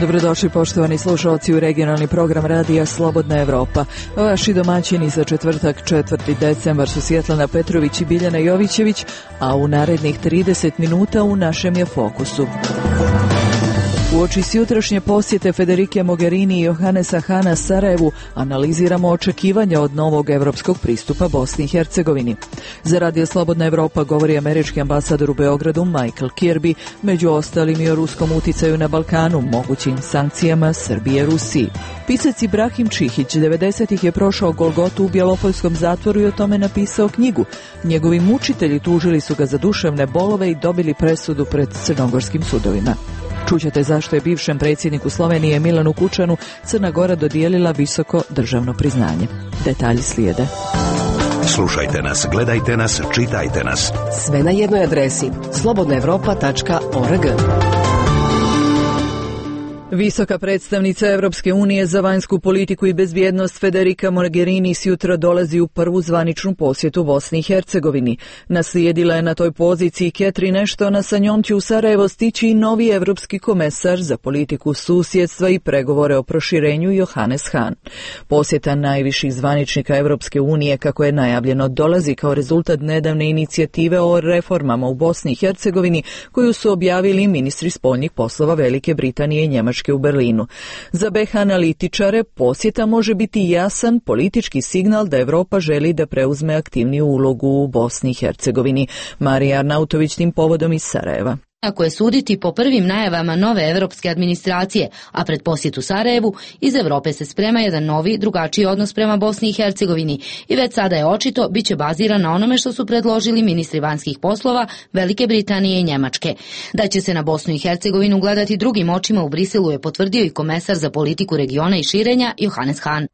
Dobrodošli poštovani slušalci u regionalni program radija Slobodna Evropa. Vaši domaćini za četvrtak 4. decembar su Svjetlana Petrović i Biljana Jovićević, a u narednih 30 minuta u našem je fokusu. Uoči jutrašnje posjete Federike Mogherini i Johannesa Hana Sarajevu analiziramo očekivanja od novog evropskog pristupa Bosni i Hercegovini. Za Radio Slobodna Evropa govori američki ambasador u Beogradu Michael Kirby, među ostalim i o ruskom uticaju na Balkanu, mogućim sankcijama Srbije Rusiji. Pisac Ibrahim Čihić 90-ih je prošao Golgotu u Bjelopoljskom zatvoru i o tome napisao knjigu. Njegovi mučitelji tužili su ga za duševne bolove i dobili presudu pred crnogorskim sudovima. Čućete zašto je bivšem predsjedniku Slovenije Milanu Kučanu Crna Gora dodijelila visoko državno priznanje. Detalji slijede. Slušajte nas, gledajte nas, čitajte nas. Sve na jednoj adresi slobodnaevropa.org. Visoka predstavnica Evropske unije za vanjsku politiku i bezbjednost Federica Mogherini sjutra dolazi u prvu zvaničnu posjetu Bosni i Hercegovini. Naslijedila je na toj poziciji Catherine Ashton, a sa njom će u Sarajevo stići i novi evropski komesar za politiku susjedstva i pregovore o proširenju Johannes Hahn. Posjeta najviših zvaničnika Evropske unije, kako je najavljeno, dolazi kao rezultat nedavne inicijative o reformama u Bosni i Hercegovini koju su objavili ministri spoljnih poslova Velike Britanije i Njemačke u Berlinu. Za BiH analitičare posjeta može biti jasan politički signal da Evropa želi da preuzme aktivniju ulogu u Bosni i Hercegovini. Marija Arnautović tim povodom iz Sarajeva. Ako je suditi po prvim najavama nove evropske administracije, a pred posjetu Sarajevu, iz Evrope se sprema jedan novi, drugačiji odnos prema Bosni i Hercegovini i već sada je očito bit će baziran na onome što su predložili ministri vanjskih poslova Velike Britanije i Njemačke. Da će se na Bosnu i Hercegovinu gledati drugim očima u Briselu je potvrdio i komesar za politiku regiona i širenja Johannes Hahn.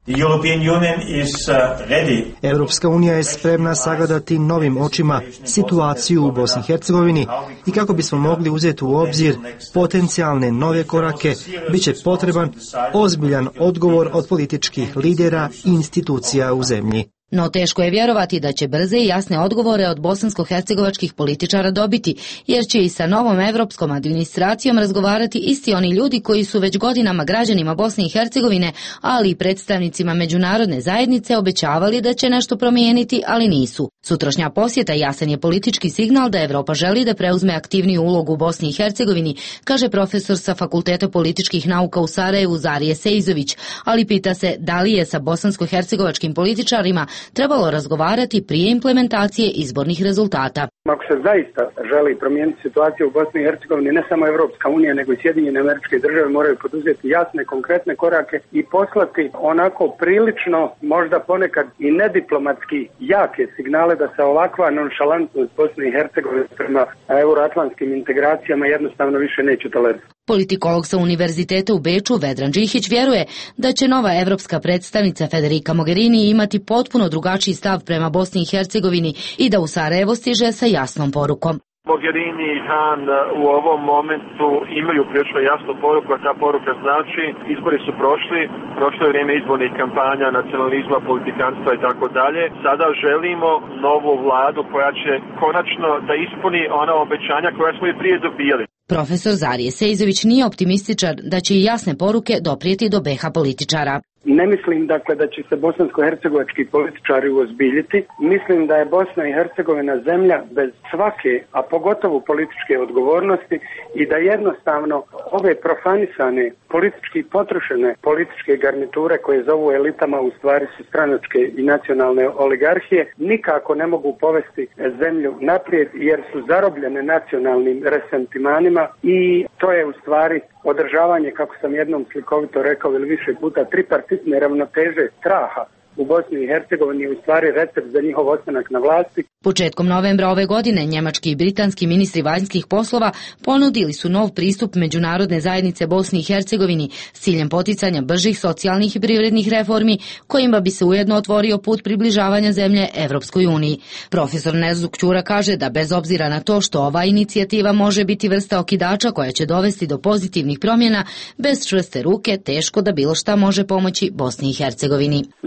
Evropska unija je spremna sagledati novim očima situaciju u Bosni i Hercegovini i kako bismo mogli uzeti u obzir potencijalne nove korake, bit će potreban ozbiljan odgovor od političkih lidera i institucija u zemlji. No teško je vjerovati da će brze i jasne odgovore od bosansko-hercegovačkih političara dobiti, jer će i sa novom evropskom administracijom razgovarati isti oni ljudi koji su već godinama građanima Bosne i Hercegovine, ali i predstavnicima međunarodne zajednice obećavali da će nešto promijeniti, ali nisu. Sutrašnja posjeta jasan je politički signal da Evropa želi da preuzme aktivniju ulogu u Bosni i Hercegovini, kaže profesor sa Fakulteta političkih nauka u Sarajevu Zarije Sejzović, ali pita se da li je sa bosansko-hercegovačkim političarima trebalo razgovarati prije implementacije izbornih rezultata. Ako se zaista želi promijeniti situaciju u Bosni i Hercegovini, ne samo Evropska unija, nego i Sjedinjene Američke Države moraju poduzeti jasne, konkretne korake i poslati onako prilično, možda ponekad i nediplomatski jake signale da se ovakva nonšalantnost Bosne i Hercegovine prema euroatlantskim integracijama jednostavno više neće tolerirati. Politikolog sa Univerziteta u Beču Vedran Đihić vjeruje da će nova evropska predstavnica Federica Mogherini imati potpuno drugačiji stav prema Bosni i Hercegovini i da u Sarajevo stiže sa jasnom porukom. Mogherini i Hahn u ovom momentu imaju prilično jasnu poruku, a ta poruka znači izbori su prošlo je vrijeme izbornih kampanja, nacionalizma, politikanstva i tako dalje. Sada želimo novu vladu koja će konačno da ispuni ona obećanja koja smo i prije dobijali. Profesor Zarije Sejzović nije optimističan da će i jasne poruke doprijeti do BiH političara. Ne mislim dakle da će se bosansko-hercegovački političari uozbiljiti. Mislim da je Bosna i Hercegovina zemlja bez svake, a pogotovo političke odgovornosti i da jednostavno ove profanisane, politički potrošene političke garniture koje zovu elitama u stvari su stranačke i nacionalne oligarhije nikako ne mogu povesti zemlju naprijed jer su zarobljene nacionalnim resentimanima i to je u stvari održavanje, kako sam jednom slikovito rekao ili više puta, tripartitne ravnoteže straha u Bosni i Hercegovini je u stvari recept za njihov ostanak na vlasti. Početkom novembra ove godine njemački i britanski ministri vanjskih poslova ponudili su nov pristup međunarodne zajednice Bosni i Hercegovini s ciljem poticanja bržih socijalnih i privrednih reformi kojima bi se ujedno otvorio put približavanja zemlje Evropskoj uniji. Profesor Nezuk Ćura kaže da bez obzira na to što ova inicijativa može biti vrsta okidača koja će dovesti do pozitivnih promjena, bez čvrste ruke teško da bilo šta može pomoći Bosni i Hercegovini.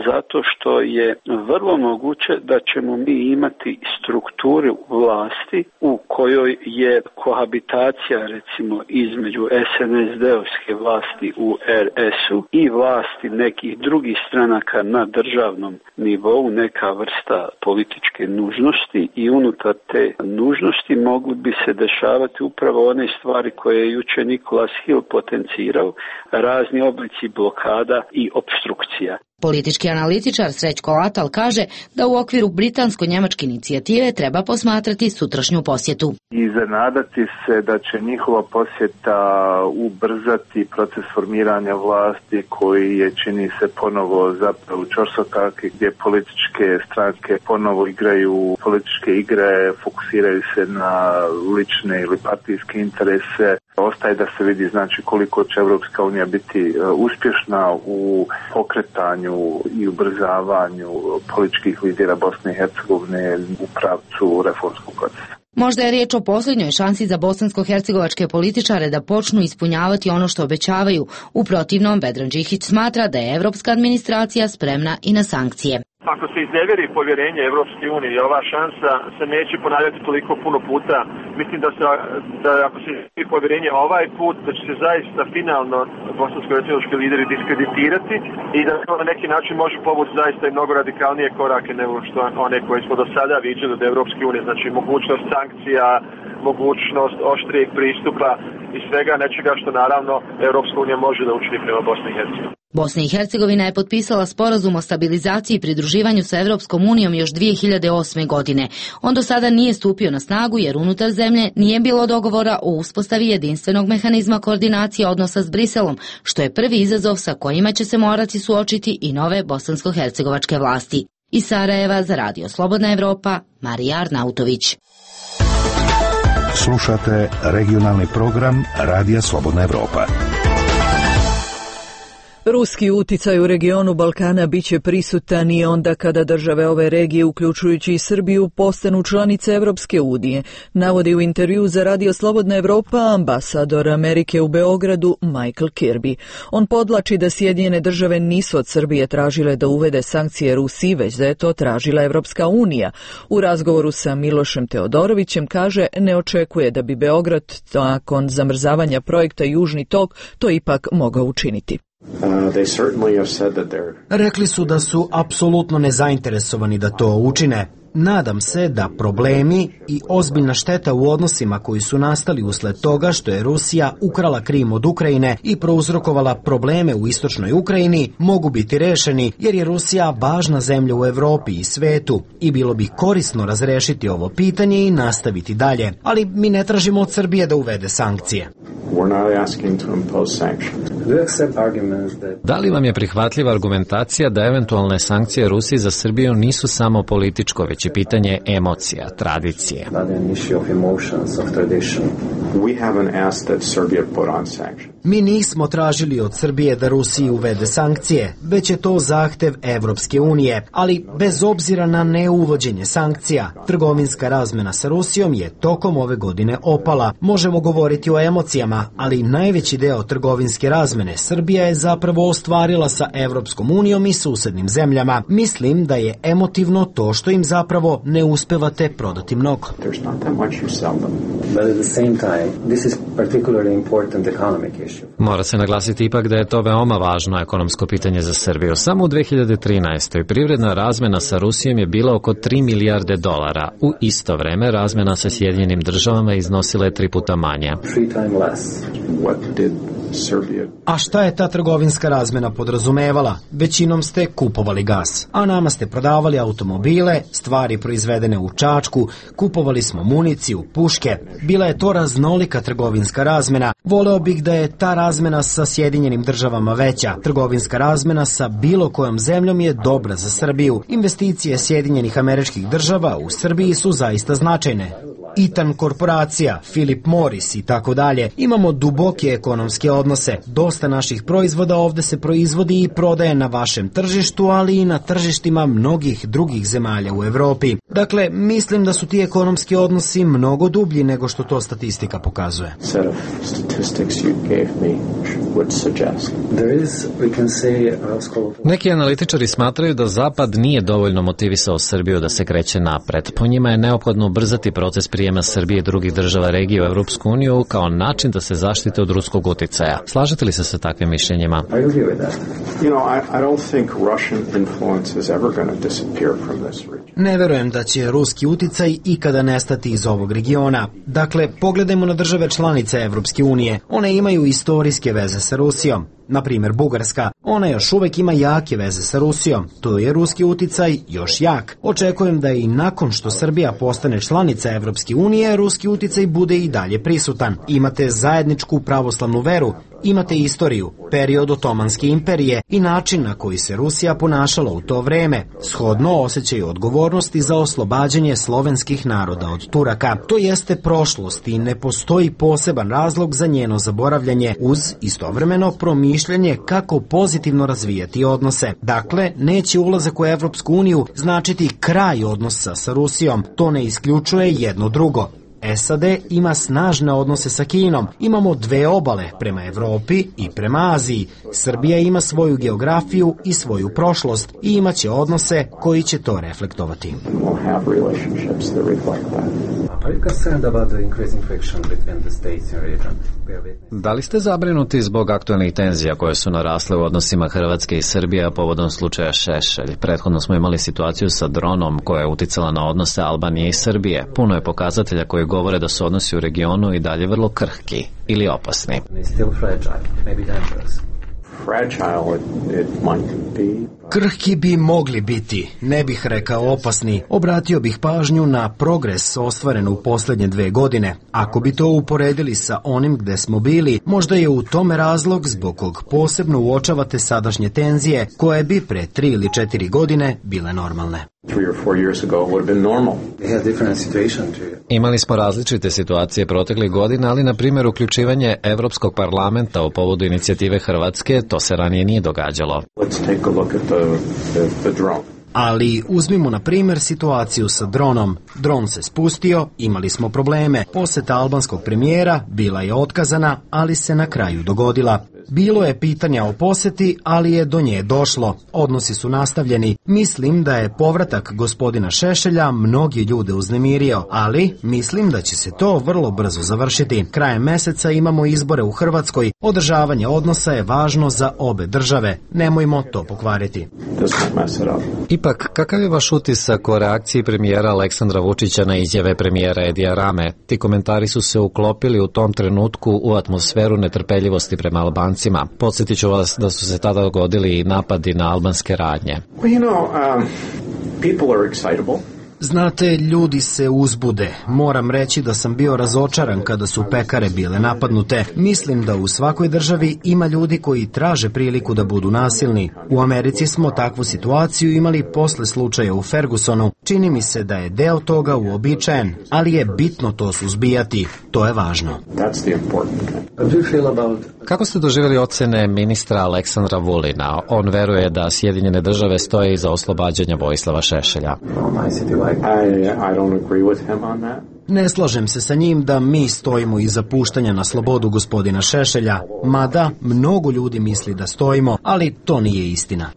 zato što je vrlo moguće da ćemo mi imati strukturu vlasti u kojoj je kohabitacija recimo između SNSD-ovske vlasti u RS-u i vlasti nekih drugih stranaka na državnom nivou, neka vrsta političke nužnosti, i unutar te nužnosti mogli bi se dešavati upravo one stvari koje je juče Nicholas Hill potencirao, razni oblici blokada i opstrukcija. Politički analitičar Srećko Latal kaže da u okviru britansko-njemačke inicijative treba posmatrati sutrašnju posjetu. I zanadati se da će njihova posjeta ubrzati proces formiranja vlasti koji je, čini se, ponovo zapravo u ćorsokaki, gdje političke stranke ponovo igraju političke igre, fokusiraju se na lične ili partijske interese. Ostaje da se vidi znači koliko će Evropska unija biti uspješna u pokretanju i ubrzavanju političkih lidera Bosne i Hercegovine u pravcu reformskog procesa. Možda je riječ o posljednjoj šansi za bosansko-hercegovačke političare da počnu ispunjavati ono što obećavaju. U protivnom, Vedran Đihić smatra da je evropska administracija spremna i na sankcije. Ako se iznevjeri povjerenje Evropske unije, ova šansa se neće ponavljati toliko puno puta. Mislim da ako se iznevjeri povjerenje ovaj put, da će se zaista finalno bosansko-hercegovački lideri diskreditirati i da to na neki način može povući zaista i mnogo radikalnije korake nego što one koje smo do sada viđali od Evropske unije. Znači mogućnost sankcija, mogućnost oštrijeg pristupa i svega nečega što naravno Evropska unija može da učini prema Bosni i Hercegovini. Bosna i Hercegovina je potpisala sporazum o stabilizaciji i pridruživanju sa Evropskom unijom još 2008. godine. On do sada nije stupio na snagu jer unutar zemlje nije bilo dogovora o uspostavi jedinstvenog mehanizma koordinacije odnosa s Briselom, što je prvi izazov sa kojima će se morati suočiti i nove bosansko-hercegovačke vlasti. Iz Sarajeva za Radio Slobodna Evropa, Marija Arnautović. Slušate regionalni program Radija Slobodna Evropa. Ruski uticaj u regionu Balkana biće prisutan i onda kada države ove regije, uključujući i Srbiju, postanu članice Evropske unije, navodi u intervju za Radio Slobodna Evropa ambasador Amerike u Beogradu Michael Kirby. On podlači da Sjedinjene države nisu od Srbije tražile da uvede sankcije Rusiji, već da je to tražila Evropska unija. U razgovoru sa Milošem Teodorovićem kaže ne očekuje da bi Beograd nakon zamrzavanja projekta Južni tok to ipak mogao učiniti. Rekli su da su apsolutno nezainteresovani da to učine. Nadam se da problemi i ozbiljna šteta u odnosima koji su nastali usled toga što je Rusija ukrala Krim od Ukrajine i prouzrokovala probleme u istočnoj Ukrajini mogu biti rešeni jer je Rusija važna zemlja u Evropi i svetu i bilo bi korisno razrešiti ovo pitanje i nastaviti dalje. Ali mi ne tražimo od Srbije da uvede sankcije. Da li vam je prihvatljiva argumentacija da eventualne sankcije Rusiji za Srbiju nisu samo političko, već i pitanje emocija, tradicije? Mi nismo tražili od Srbije da Rusiji uvede sankcije, već je to zahtev Evropske unije, ali bez obzira na neuvođenje sankcija, trgovinska razmena sa Rusijom je tokom ove godine opala. Možemo govoriti o emocijama, ali najveći deo trgovinske razmene Srbija je zapravo ostvarila sa Evropskom unijom i susednim zemljama. Mislim da je emotivno to što im zapravo ne uspevate prodati mnogo. Mora se naglasiti ipak da je to veoma važno ekonomsko pitanje za Srbiju. Samo u 2013. privredna razmena sa Rusijom je bila oko 3 milijarde dolara. U isto vreme razmena sa Sjedinjenim državama iznosila je 3 puta manje. A šta je ta trgovinska razmena podrazumevala? Većinom ste kupovali gas, a nama ste prodavali automobile, stvari proizvedene u Čačku, kupovali smo municiju, puške. Bila je to raznolika trgovinska razmena. Voleo bih da je ta razmena sa Sjedinjenim državama veća. Trgovinska razmena sa bilo kojom zemljom je dobra za Srbiju. Investicije Sjedinjenih Američkih Država u Srbiji su zaista značajne. Eaton korporacija, Philip Morris i tako dalje. Imamo duboke ekonomske odnose. Dosta naših proizvoda ovde se proizvodi i prodaje na vašem tržištu, ali i na tržištima mnogih drugih zemalja u Evropi. Dakle, mislim da su ti ekonomski odnosi mnogo dublji nego što to statistika pokazuje. Neki analitičari smatraju da Zapad nije dovoljno motivisao Srbiju da se kreće napred. Po njima je neophodno ubrzati proces prijema Srbije i drugih država regije u Evropsku uniju kao način da se zaštite od ruskog uticaja. Slažete li se sa takvim mišljenjima? Ne verujem da će ruski uticaj ikada nestati iz ovog regiona. Dakle, pogledajmo na države članice Evropske unije. One imaju istorijske veze sa Rusijom. Na primjer, Bugarska, ona još uvek ima jake veze sa Rusijom. Tu je ruski uticaj još jak. Očekujem da i nakon što Srbija postane članica Evropske unije, ruski uticaj bude i dalje prisutan. Imate zajedničku pravoslavnu veru, imate istoriju, period Otomanske imperije i način na koji se Rusija ponašala u to vreme. Shodno osjećaju odgovornosti za oslobađanje slovenskih naroda od Turaka. To jeste prošlost i ne postoji poseban razlog za njeno zaboravljanje uz istovremeno promišljanje kako pozitivno razvijati odnose. Dakle, neće ulazak u Evropsku uniju značiti kraj odnosa sa Rusijom. To ne isključuje jedno drugo. SAD ima snažne odnose sa Kinom. Imamo dve obale, prema Evropi i prema Aziji. Srbija ima svoju geografiju i svoju prošlost i imaće odnose koji će to reflektovati. Da li ste zabrinuti zbog aktualnih tenzija koje su narasle u odnosima Hrvatske i Srbije povodom slučaja Šešelj? Prethodno smo imali situaciju sa dronom koja je uticala na odnose Albanije i Srbije. Puno je pokazatelja koji govore da su odnosi u regionu i dalje vrlo krhki ili opasni. Krhki bi mogli biti, ne bih rekao opasni. Obratio bih pažnju na progres ostvaren u poslednje 2 godine. Ako bi to uporedili sa onim gde smo bili, možda je u tome razlog zbog kog posebno uočavate sadašnje tenzije koje bi pre 3 ili 4 godine bile normalne. Imali smo različite situacije proteklih godina, ali na primjer uključivanje Evropskog parlamenta u povodu inicijative Hrvatske, to se ranije nije događalo. Ali uzmimo na primjer situaciju sa dronom. Dron se spustio, imali smo probleme. Poseta albanskog premijera bila je otkazana, ali se na kraju dogodila. Bilo je pitanja o poseti, ali je do nje došlo. Odnosi su nastavljeni. Mislim da je povratak gospodina Šešelja mnogi ljude uznemirio, ali mislim da će se to vrlo brzo završiti. Krajem meseca imamo izbore u Hrvatskoj. Održavanje odnosa je važno za obe države. Nemojmo to pokvariti. Ipak, kakav je vaš utisak o reakciji premijera Aleksandra Vučića na izjave premijera Edija Rame? Ti komentari su se uklopili u tom trenutku u atmosferu netrpeljivosti prema Albancima. Podsjetit ću vas da su se tada dogodili i napadi na albanske radnje. People are excitable. Znate, ljudi se uzbude. Moram reći da sam bio razočaran kada su pekare bile napadnute. Mislim da u svakoj državi ima ljudi koji traže priliku da budu nasilni. U Americi smo takvu situaciju imali posle slučaja u Fergusonu. Čini mi se da je deo toga uobičajen, ali je bitno to suzbijati. To je važno. Kako ste doživjeli ocene ministra Aleksandra Vulina? On veruje da Sjedinjene države stoje iza oslobađanja Vojislava Šešelja. Ne slažem se sa njim da mi stojimo iza puštanja na slobodu gospodina Šešelja, mada mnogo ljudi misli da stojimo, ali to nije istina.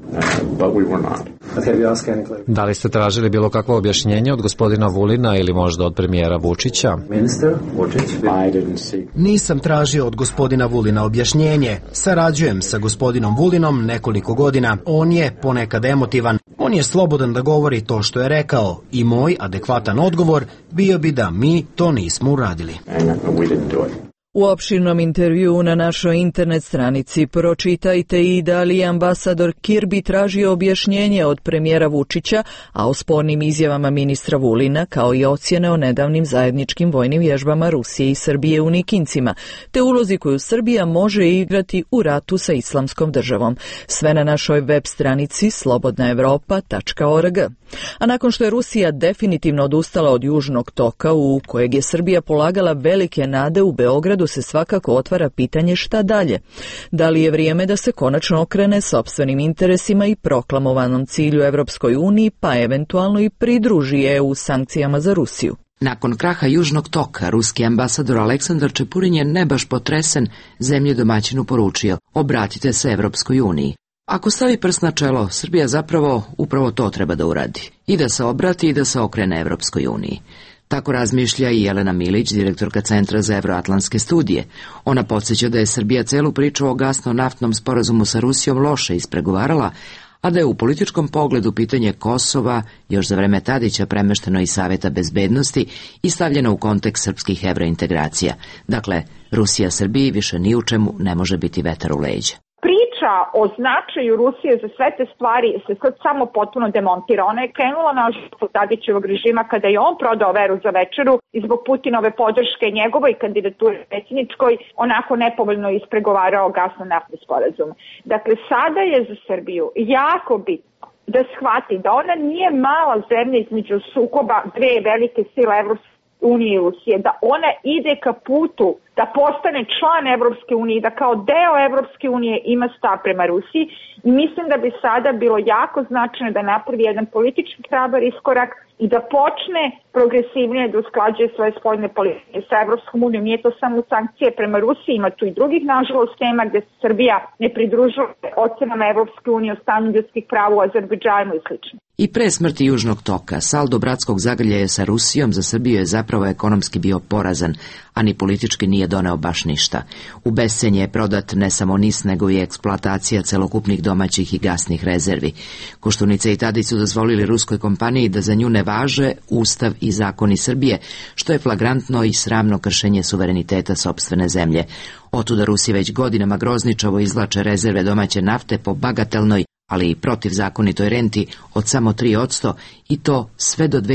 Da li ste tražili bilo kakvo objašnjenje od gospodina Vulina ili možda od premijera Vučića? Nisam tražio od gospodina Vulina objašnjenje. Sarađujem sa gospodinom Vulinom nekoliko godina. On je ponekad emotivan. On je slobodan da govori to što je rekao i moj adekvatan odgovor bio bi da mi to nismo uradili. U opširnom intervjuu na našoj internet stranici pročitajte i da li je ambasador Kirby tražio objašnjenje od premijera Vučića, a o spornim izjavama ministra Vulina, kao i ocjene o nedavnim zajedničkim vojnim vježbama Rusije i Srbije u Nikincima, te ulozi koju Srbija može igrati u ratu sa Islamskom državom. Sve na našoj web stranici slobodnaevropa.org. A nakon što je Rusija definitivno odustala od Južnog toka, u kojeg je Srbija polagala velike nade, u Beogradu se svakako otvara pitanje šta dalje. Da li je vrijeme da se konačno okrene sopstvenim interesima i proklamovanom cilju Evropskoj uniji, pa eventualno i pridruži EU sankcijama za Rusiju? Nakon kraha Južnog toka, ruski ambasador Aleksandar Čepurin je ne baš potresen zemlji domaćinu poručio: obratite se Evropskoj uniji. Ako stavi prst na čelo, Srbija zapravo upravo to treba da uradi. I da se obrati i da se okrene Evropskoj uniji. Tako razmišlja i Jelena Milić, direktorka Centra za evroatlantske studije. Ona podsjeća da je Srbija celu priču o gasno-naftnom sporazumu sa Rusijom loše ispregovarala, a da je u političkom pogledu pitanje Kosova još za vreme Tadića premešteno iz Saveta bezbednosti i stavljeno u kontekst srpskih evrointegracija. Dakle, Rusija Srbiji više ni u čemu ne može biti vetar u leđa. Priča o značaju Rusije za sve te stvari se sad samo potpuno demontira. Ona je krenula na žrtvu Tadićevog režima kada je on prodao veru za večeru i zbog Putinove podrške njegovoj kandidaturi predsjedničkoj onako nepovoljno ispregovarao gasno-naftni sporazum. Dakle, sada je za Srbiju jako bitno da shvati da ona nije mala zemlja između sukoba dve velike sile Evropske unije i Rusije, da ona ide ka putu da postane član Evropske unije, da kao deo Evropske unije ima stav prema Rusiji, i mislim da bi sada bilo jako značajno da napravi jedan politički hrabar iskorak i da počne progresivnije da usklađuje svoje spoljne politike sa Evropskom unijom. Nije to samo sankcije prema Rusiji, ima tu i drugih, nažalost, tema gde se Srbija ne pridružuje ocenama Evropske unije o stanju ljudskih prava u Azerbejdžanu i slično. I pre smrti Južnog toka, saldo bratskog zagrljaja sa Rusijom za Srbiju je zapravo ekonomski bio porazan, a ni politički nije doneo baš ništa. U bescenje je prodat ne samo NIS, nego i eksploatacija celokupnih domaćih i gasnih rezervi. Koštunica i Tadić su dozvolili ruskoj kompaniji da za nju ne važe Ustav i zakoni Srbije, što je flagrantno i sramno kršenje suvereniteta sopstvene zemlje. Otuda Rusi već godinama grozničavo izvlače rezerve domaće nafte po bagatelnoj, ali i protivzakonitoj renti od samo 3%, i to sve do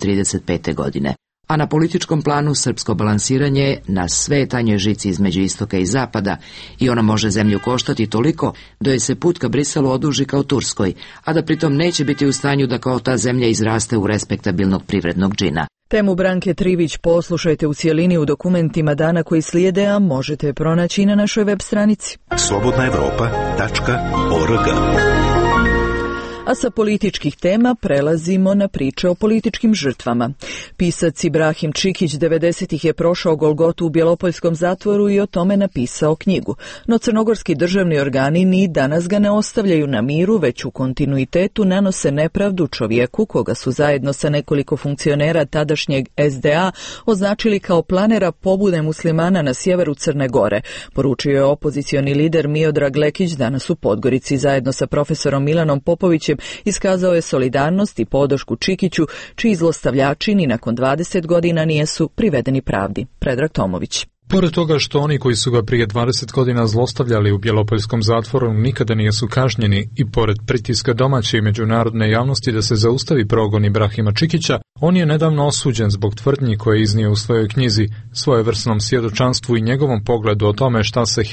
2035. godine. A na političkom planu srpsko balansiranje je na sve tanjoj žici između istoka i zapada i ona može zemlju koštati toliko da joj se put ka Briselu oduži kao Turskoj, a da pritom neće biti u stanju da kao ta zemlja izraste u respektabilnog privrednog džina. Temu Branke Trivić poslušajte u cijelini u dokumentima dana koji slijede, a možete je pronaći na našoj web stranici slobodnaevropa.org. A sa političkih tema prelazimo na priče o političkim žrtvama. Pisac Ibrahim Čikić 90-ih je prošao Golgotu u Bjelopoljskom zatvoru i o tome napisao knjigu. No crnogorski državni organi ni danas ga ne ostavljaju na miru, već u kontinuitetu nanose nepravdu čovjeku koga su zajedno sa nekoliko funkcionera tadašnjeg SDA označili kao planera pobude muslimana na sjeveru Crne Gore, poručio je opozicioni lider Miodrag Lekić danas u Podgorici. Zajedno sa profesorom Milanom Popovićem iskazao je solidarnost i podršku Čikiću, čiji zlostavljači ni nakon 20 godina nijesu privedeni pravdi. Predrag Tomović. Pored toga što oni koji su ga prije 20 godina zlostavljali u Bjelopoljskom zatvoru nikada nijesu kažnjeni i pored pritiska domaće i međunarodne javnosti da se zaustavi progon Ibrahima Čikića, on je nedavno osuđen zbog tvrdnji koje je iznio u svojoj knjizi, svojevrsnom svjedočanstvu i njegovom pogledu o tome šta se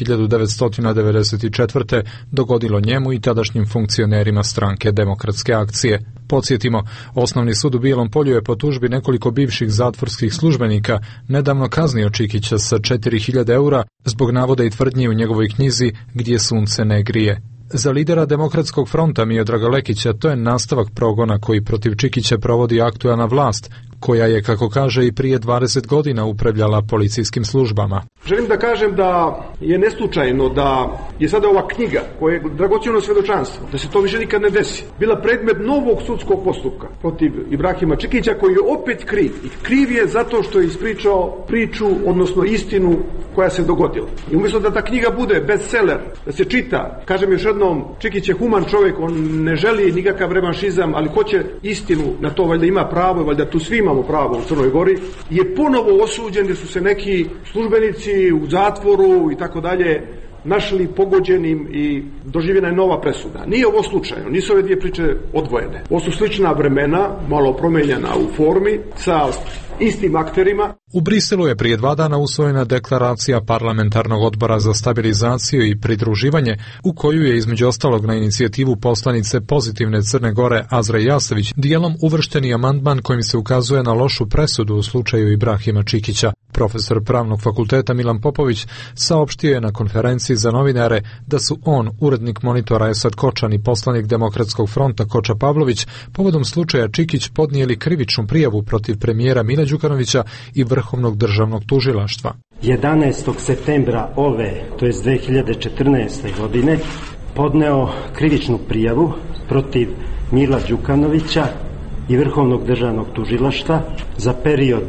1994. dogodilo njemu i tadašnjim funkcionerima stranke Demokratske akcije. Podsjetimo, Osnovni sud u Bijelom Polju je po tužbi nekoliko bivših zatvorskih službenika nedavno kaznio Čikića sa 4.000 eura zbog navoda i tvrdnji u njegovoj knjizi Gdje sunce ne grije. Za lidera Demokratskog fronta Miodraga Lekića to je nastavak progona koji protiv Čikića provodi aktualna vlast, koja je, kako kaže, i prije 20 godina upravljala policijskim službama. Želim da kažem da je neslučajno da je sada ova knjiga koja je dragocjeno svedočanstvo, da se to više nikad ne desi, bila predmet novog sudskog postupka protiv Ibrahima Čikića, koji je opet kriv. I kriv je zato što je ispričao priču, odnosno istinu koja se dogodila. I umjesto da ta knjiga bude bestseller, da se čita, kažem još jednom, Čikić je human čovjek, on ne želi nikakav revanšizam, ali hoće istinu, na to valjda ima pravo, valjda tu svi imamo pravo u Crnoj Gori, je ponovo osuđen, gdje su se neki službenici u zatvoru i tako dalje našli pogođenim i doživjena je nova presuda. Nije ovo slučajno, nisu ove dvije priče odvojene. Ovo su slična vremena, malo promijenjena u formi, sa istim akterima. U Briselu je prije 2 dana usvojena deklaracija Parlamentarnog odbora za stabilizaciju i pridruživanje, u koju je između ostalog na inicijativu poslanice Pozitivne Crne Gore Azre Jasević dijelom uvršteni amandman kojim se ukazuje na lošu presudu u slučaju Ibrahima Čikića. Profesor Pravnog fakulteta Milan Popović saopštio je na konferenciji za novinare da su on, urednik Monitora Esad Kočan i poslanik Demokratskog fronta Koča Pavlović povodom slučaja Čikić podnijeli krivičnu prijavu protiv premijera Mila Đukanovića i Vrhovnog državnog tužilaštva. 11. septembra to jest 2014. godine, podneo krivičnu prijavu protiv Mila Đukanovića i Vrhovnog državnog tužilaštva za period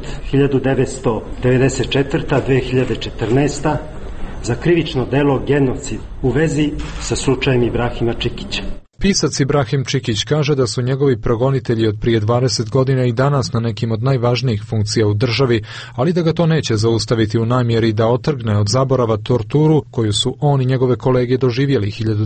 1994-2014 za krivično delo genocid u vezi sa slučajem Ibrahima Čikića. Pisac Ibrahim Čikić kaže da su njegovi progonitelji od prije 20 godina i danas na nekim od najvažnijih funkcija u državi, ali da ga to neće zaustaviti u namjeri da otrgne od zaborava torturu koju su on i njegove kolege doživjeli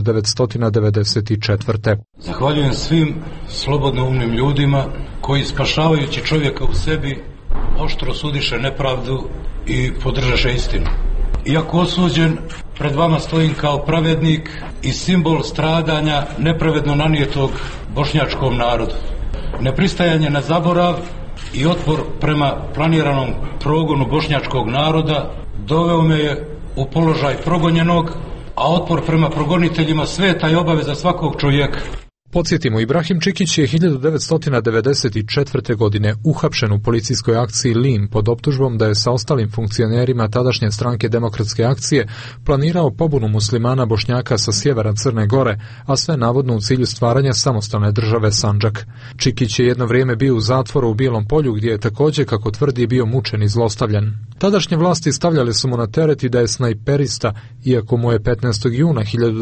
1994. Zahvaljujem svim slobodnoumnim ljudima koji spašavajući čovjeka u sebi oštro sudiše nepravdu i podržaše istinu. Iako osuđen, pred vama stojim kao pravednik i simbol stradanja nepravedno nanijetog bošnjačkom narodu. Nepristajanje na zaborav i otpor prema planiranom progonu bošnjačkog naroda doveo me je u položaj progonjenog, a otpor prema progoniteljima sveta je obaveza svakog čovjeka. Podsjetimo, Ibrahim Čikić je 1994. godine uhapšen u policijskoj akciji Lim pod optužbom da je sa ostalim funkcionerima tadašnje stranke Demokratske akcije planirao pobunu muslimana Bošnjaka sa sjevera Crne Gore, a sve navodno u cilju stvaranja samostalne države Sandžak. Čikić je jedno vrijeme bio u zatvoru u Bijelom Polju, gdje je također, kako tvrdi, bio mučen i zlostavljan. Tadašnje vlasti stavljale su mu na teret i da je snajperista, iako mu je 15. juna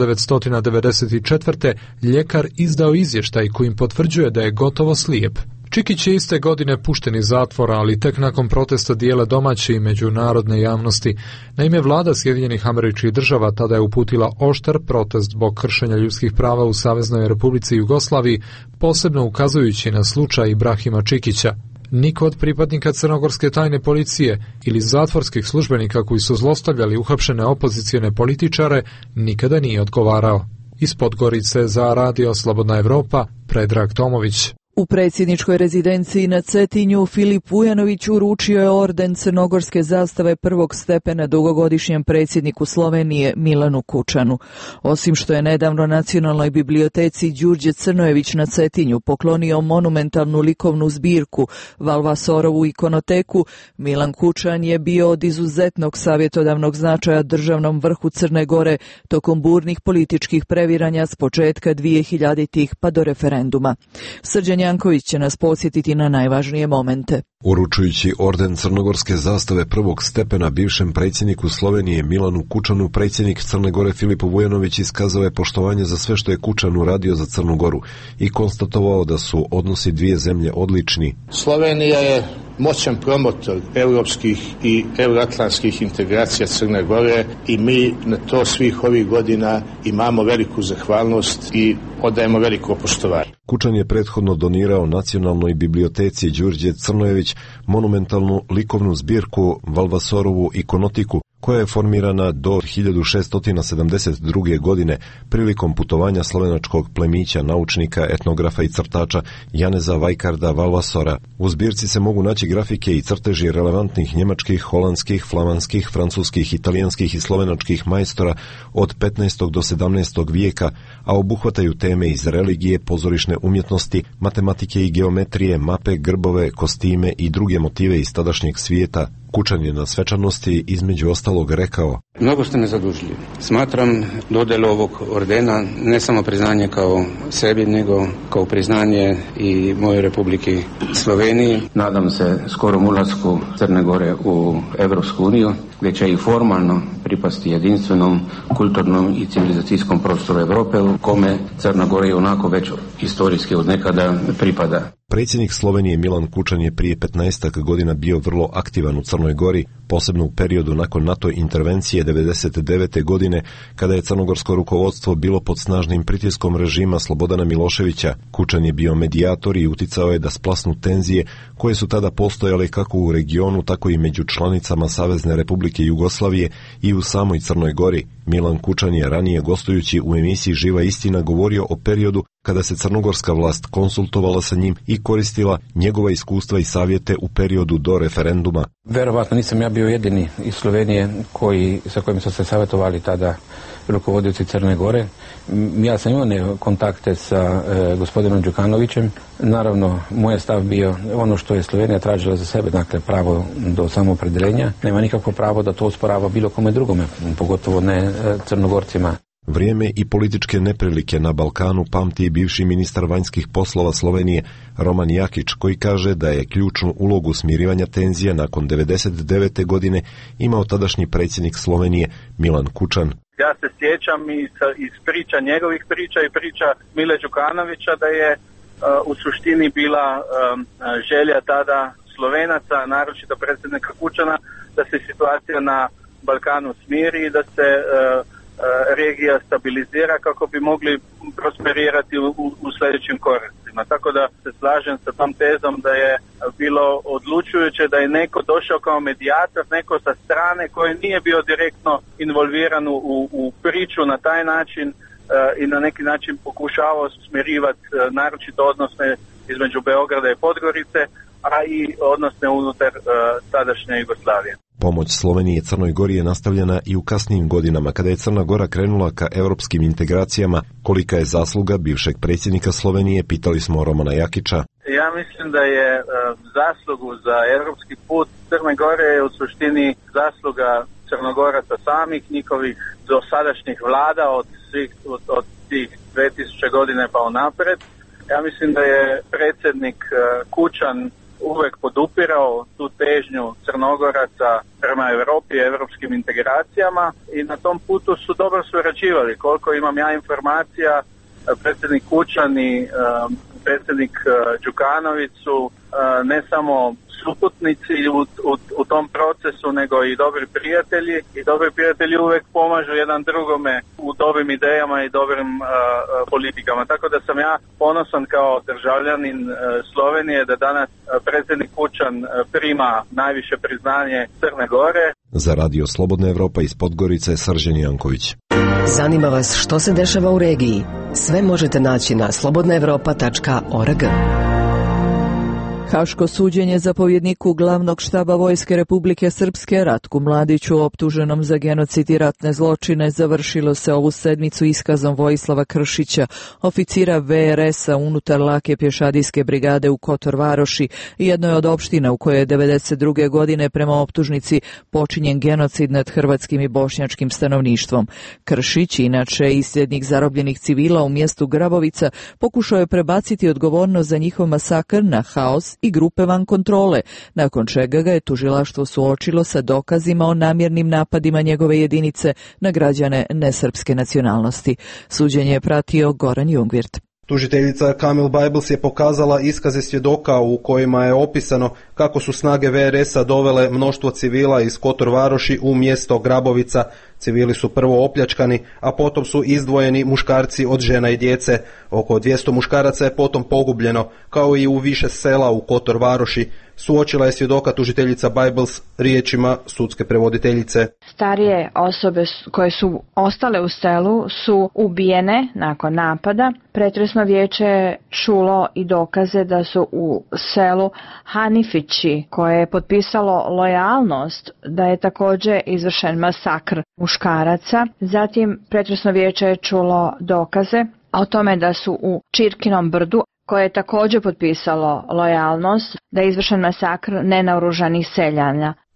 1994. ljekar izdao izvještaj kojim potvrđuje da je gotovo slijep. Čikić je iste godine pušten iz zatvora, ali tek nakon protesta dijela domaće i međunarodne javnosti. Naime, vlada Sjedinjenih Američkih Država tada je uputila oštar protest zbog kršenja ljudskih prava u Saveznoj Republici Jugoslaviji, posebno ukazujući na slučaj Ibrahima Čikića. Niko od pripadnika crnogorske tajne policije ili zatvorskih službenika koji su zlostavljali uhapšene opozicione političare nikada nije odgovarao. Iz Podgorice za Radio Slobodna Evropa, Predrag Tomović. U predsjedničkoj rezidenciji na Cetinju Filip Vujanović uručio je orden crnogorske zastave prvog stepena dugogodišnjem predsjedniku Slovenije Milanu Kučanu. Osim što je nedavno Nacionalnoj biblioteci Đurđe Crnojević na Cetinju poklonio monumentalnu likovnu zbirku Valvasorovu ikonoteku, Milan Kučan je bio od izuzetnog savjetodavnog značaja državnom vrhu Crne Gore tokom burnih političkih previranja s početka 2000-ih pa do referenduma. Srđan Janković će nas podsjetiti na najvažnije momente. Uručujući orden crnogorske zastave prvog stepena bivšem predsjedniku Slovenije Milanu Kučanu, predsjednik Crne Gore Filip Vujanović iskazao je poštovanje za sve što je Kučan uradio za Crnu Goru i konstatovao da su odnosi dvije zemlje odlični. Slovenija je moćan promotor europskih i euroatlantskih integracija Crne Gore i mi na to svih ovih godina imamo veliku zahvalnost i odajemo veliko poštovanje. Kučan je prethodno donirao Nacionalnoj biblioteci Đurđe Crnojević monumentalnu likovnu zbirku Valvasorovu ikonotiku, koja je formirana do 1672. godine prilikom putovanja slovenačkog plemića, naučnika, etnografa i crtača Janeza Vajkarda Valvasora. U zbirci se mogu naći grafike i crteži relevantnih njemačkih, holandskih, flamanskih, francuskih, italijanskih i slovenačkih majstora od 15. do 17. vijeka, a obuhvataju teme iz religije, pozorišne umjetnosti, matematike i geometrije, mape, grbove, kostime i druge motive iz tadašnjeg svijeta, Kučan je na svečanosti između ostalog rekao: Mnogo ste me zadužili. Smatram dodjelu ovog ordena ne samo priznanje kao sebi, nego kao priznanje i mojoj Republiki Sloveniji. Nadam se skorom ulasku Crne Gore u Evropsku uniju, gdje će i formalno pripasti jedinstvenom kulturnom i civilizacijskom prostoru Europe, u kome Crna Gora i onako već historijski od nekada pripada. Predsjednik Slovenije Milan Kučan je prije 15 godina bio vrlo aktivan u Crnoj Gori, posebno u periodu nakon NATO intervencije 1999. godine, kada je crnogorsko rukovodstvo bilo pod snažnim pritiskom režima Slobodana Miloševića. Kučan je bio medijator i uticao je da splasnu tenzije koje su tada postojale kako u regionu, tako i među članicama Savezne Republike Jugoslavije i u samoj Crnoj Gori. Milan Kučan je ranije gostujući u emisiji Živa istina govorio o periodu kada se crnogorska vlast konsultovala sa njim i koristila njegova iskustva i savjete u periodu do referenduma. Verovatno nisam ja bio jedini iz Slovenije sa kojim su se savjetovali tada rukovodioci Crne Gore. Ja sam imao kontakte sa gospodinom Đukanovićem. Naravno, moj stav bio ono što je Slovenija tražila za sebe, dakle pravo do samoopredeljenja. Nema nikakvo pravo da to osporava bilo kome drugome, pogotovo ne Crnogorcima. Vrijeme i političke neprilike na Balkanu pamti bivši ministar vanjskih poslova Slovenije Roman Jakić, koji kaže da je ključnu ulogu smirivanja tenzija nakon 1999. godine imao tadašnji predsjednik Slovenije Milan Kučan. Ja se sjećam iz priča njegovih priča i priča Mile Đukanovića da je u suštini bila želja tada Slovenaca, naročito predsjednika Kučana, da se situacija na Balkanu smiri i da se regija stabilizira kako bi mogli prosperirati u sljedećim koracima. Tako da se slažem sa tom tezom da je bilo odlučujuće da je neko došao kao medijator, neko sa strane koji nije bio direktno involviran u priču na taj način i na neki način pokušavao smirivati naročito odnose između Beograda i Podgorice, a i odnose unutar tadašnje Jugoslavije. Pomoć Slovenije i Crnoj Gori je nastavljena i u kasnijim godinama, kada je Crna Gora krenula ka europskim integracijama. Kolika je zasluga bivšeg predsjednika Slovenije, pitali smo Romana Jakića. Ja mislim da je zaslugu za europski put Crne Gore je u suštini zasluga Crnogoraca samih, njihovih dosadašnjih vlada od tih 2000 godine pa unaprijed. Ja mislim da je predsjednik Kučan uvijek podupirao tu težnju Crnogoraca prema Europi i europskim integracijama i na tom putu su dobro surađivali. Koliko imam ja informacija, predsjednik Kučan i predsjednik Đukanović su ne samo suputnici u tom procesu, nego i dobri prijatelji. I dobri prijatelji uvijek pomažu jedan drugome u dobrim idejama i dobrim politikama. Tako da sam ja ponosan kao državljanin Slovenije da danas predsjednik Kučan prima najviše priznanje Crne Gore. Za Radio Slobodna Evropa iz Podgorice, Srđan Janković. Zanima vas što se dešava u regiji? Sve možete naći na slobodnaevropa.org. Haško suđenje zapovjedniku glavnog štaba Vojske Republike Srpske Ratku Mladiću, optuženom za genocid i ratne zločine, završilo se ovu sedmicu iskazom Vojislava Kršića, oficira VRS-a unutar lake pješadijske brigade u Kotor Varoši, jednoj od opština u kojoj je 1992. godine prema optužnici počinjen genocid nad hrvatskim i bošnjačkim stanovništvom. Kršić, inače isljednik zarobljenih civila u mjestu Grabovica, pokušao je prebaciti odgovornost za njihov masakr na Haos i grupe van kontrole, nakon čega ga je tužilaštvo suočilo sa dokazima o namjernim napadima njegove jedinice na građane nesrpske nacionalnosti. Suđenje je pratio Goran Jungvirt. Tužiteljica Kamil Bajbls je pokazala iskaze svjedoka u kojima je opisano kako su snage VRS-a dovele mnoštvo civila iz Kotor Varoši u mjesto Grabovica. Civili su prvo opljačkani, a potom su izdvojeni muškarci od žena i djece. Oko 200 muškaraca je potom pogubljeno, kao i u više sela u Kotor Varoši. Suočila je svjedoka tužiteljica Bajbls riječima sudske prevoditeljice. Starije osobe koje su ostale u selu su ubijene nakon napada. Pretresno vijeće je čulo i dokaze da su u selu Hanifići, koje je potpisalo lojalnost, da je također izvršen masakr muškaraca. Zatim pretresno vijeće je čulo dokaze o tome da su u Čirkinom brdu, koje je također potpisalo lojalnost, da je izvršen masakr nenaoružanih seljana.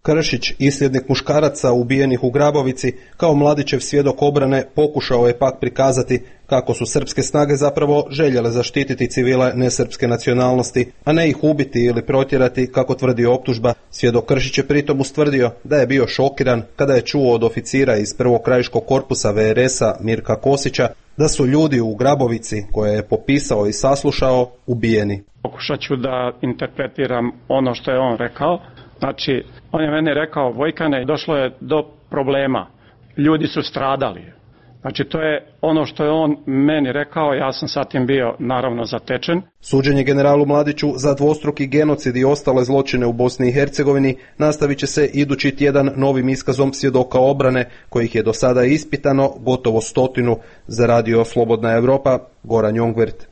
Kršić, isljednik muškaraca ubijenih u Grabovici, kao Mladićev svjedok obrane pokušao je pak prikazati kako su srpske snage zapravo željele zaštititi civile nesrpske nacionalnosti, a ne ih ubiti ili protjerati, kako tvrdi optužba. Svjedok Kršić je pritom ustvrdio da je bio šokiran kada je čuo od oficira iz prvog krajiškog korpusa VRS-a Mirka Kosića da su ljudi u Grabovici, koje je popisao i saslušao, ubijeni. Pokušat ću da interpretiram ono što je on rekao. Znači, on je meni rekao: Vojkane, došlo je do problema, ljudi su stradali. Znači, to je ono što je on meni rekao, ja sam sa tim bio naravno zatečen. Suđenje generalu Mladiću za dvostruki genocid i ostale zločine u Bosni i Hercegovini nastavit će se idući tjedan novim iskazom svjedoka obrane, kojih je do sada ispitano gotovo 100. Za radio Slobodna Evropa, Goran Jongvert.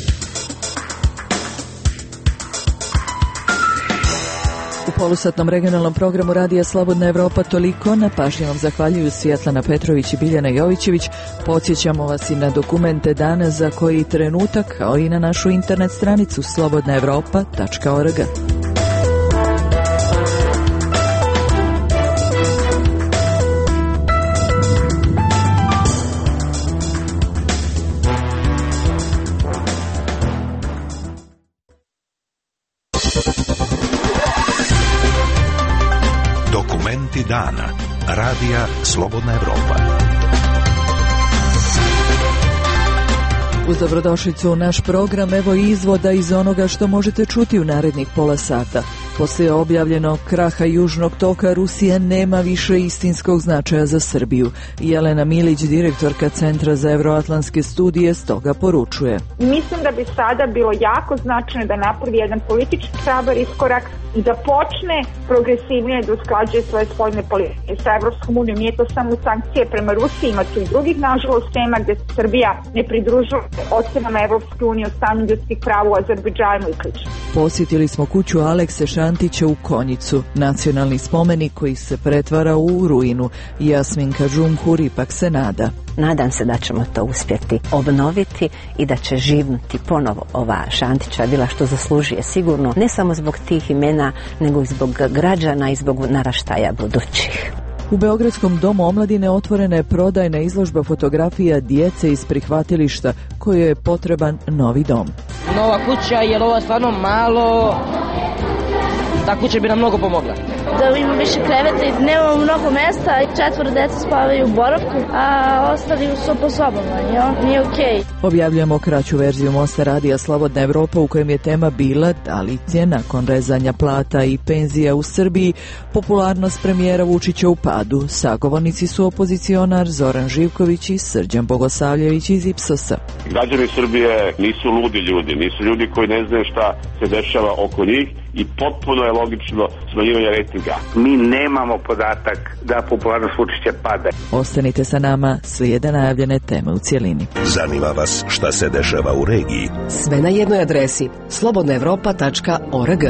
U polusatnom regionalnom programu Radija Slobodna Evropa toliko. Na pažnji vam zahvaljuju Svjetlana Petrović i Biljana Jovićević. Podsjećamo vas i na dokumente dana za koji trenutak, kao i na našu internet stranicu slobodnaevropa.org. Dokumenti dana. Radija Slobodna Evropa. Uz dobrodošlicu u naš program, evo izvoda iz onoga što možete čuti u narednih pola sata. Poslije objavljenog kraha Južnog toka, Rusija nema više istinskog značaja za Srbiju. Jelena Milić, direktorka Centra za euroatlantske studije, stoga poručuje: Mislim da bi sada bilo jako značajno da napravi jedan politički hrabar iskorak i da počne progresivnije da usklađuje svoje spoljne politike sa Evropskom unijom. Nije to samo sankcije prema Rusiji, ima tu i drugih, nažalost, tema gde se Srbija ne pridružuje ocenama Evropske unije o stanju ljudskih prava u Azerbejdžanu i sl. Posjetili smo kuću Alekse Šantića u Konjicu, nacionalni spomenik koji se pretvara u ruinu. Jasminka Džumhur ipak se nada. Nadam se da ćemo to uspjeti obnoviti i da će živnuti ponovo ova Šantićeva vila, što zaslužuje sigurno, ne samo zbog tih imena, nego i zbog građana i zbog naraštaja budućih. U Beogradskom domu omladine otvorena je prodajna izložba fotografija djece iz prihvatilišta kojoj je potreban novi dom. Nova kuća, jer ovo je stvarno malo, ta kuća bi nam mnogo pomogla. Da ima više kreveta i nemamo mnogo mesta, 4 djeca spavaju u boravku, a ostali su po sobama, nije okej. Objavljujemo kraću verziju mosta Radija Slobodna Evropa u kojem je tema bila da li je nakon rezanja plata i penzija u Srbiji popularnost premijera Vučića u padu. Sagovornici su opozicionar Zoran Živković i Srđan Bogosavljević iz Ipsosa. Građani Srbije nisu ludi ljudi, nisu ljudi koji ne znaju šta se dešava oko njih i potpuno je logično smanjivanje rejtinga. Mi nemamo podatak da popularnost Vučića pada. Ostanite sa nama, slijede najavljene teme u cjelini. Zanima vas šta se dešava u regiji? Sve na jednoj adresi slobodnaevropa.org.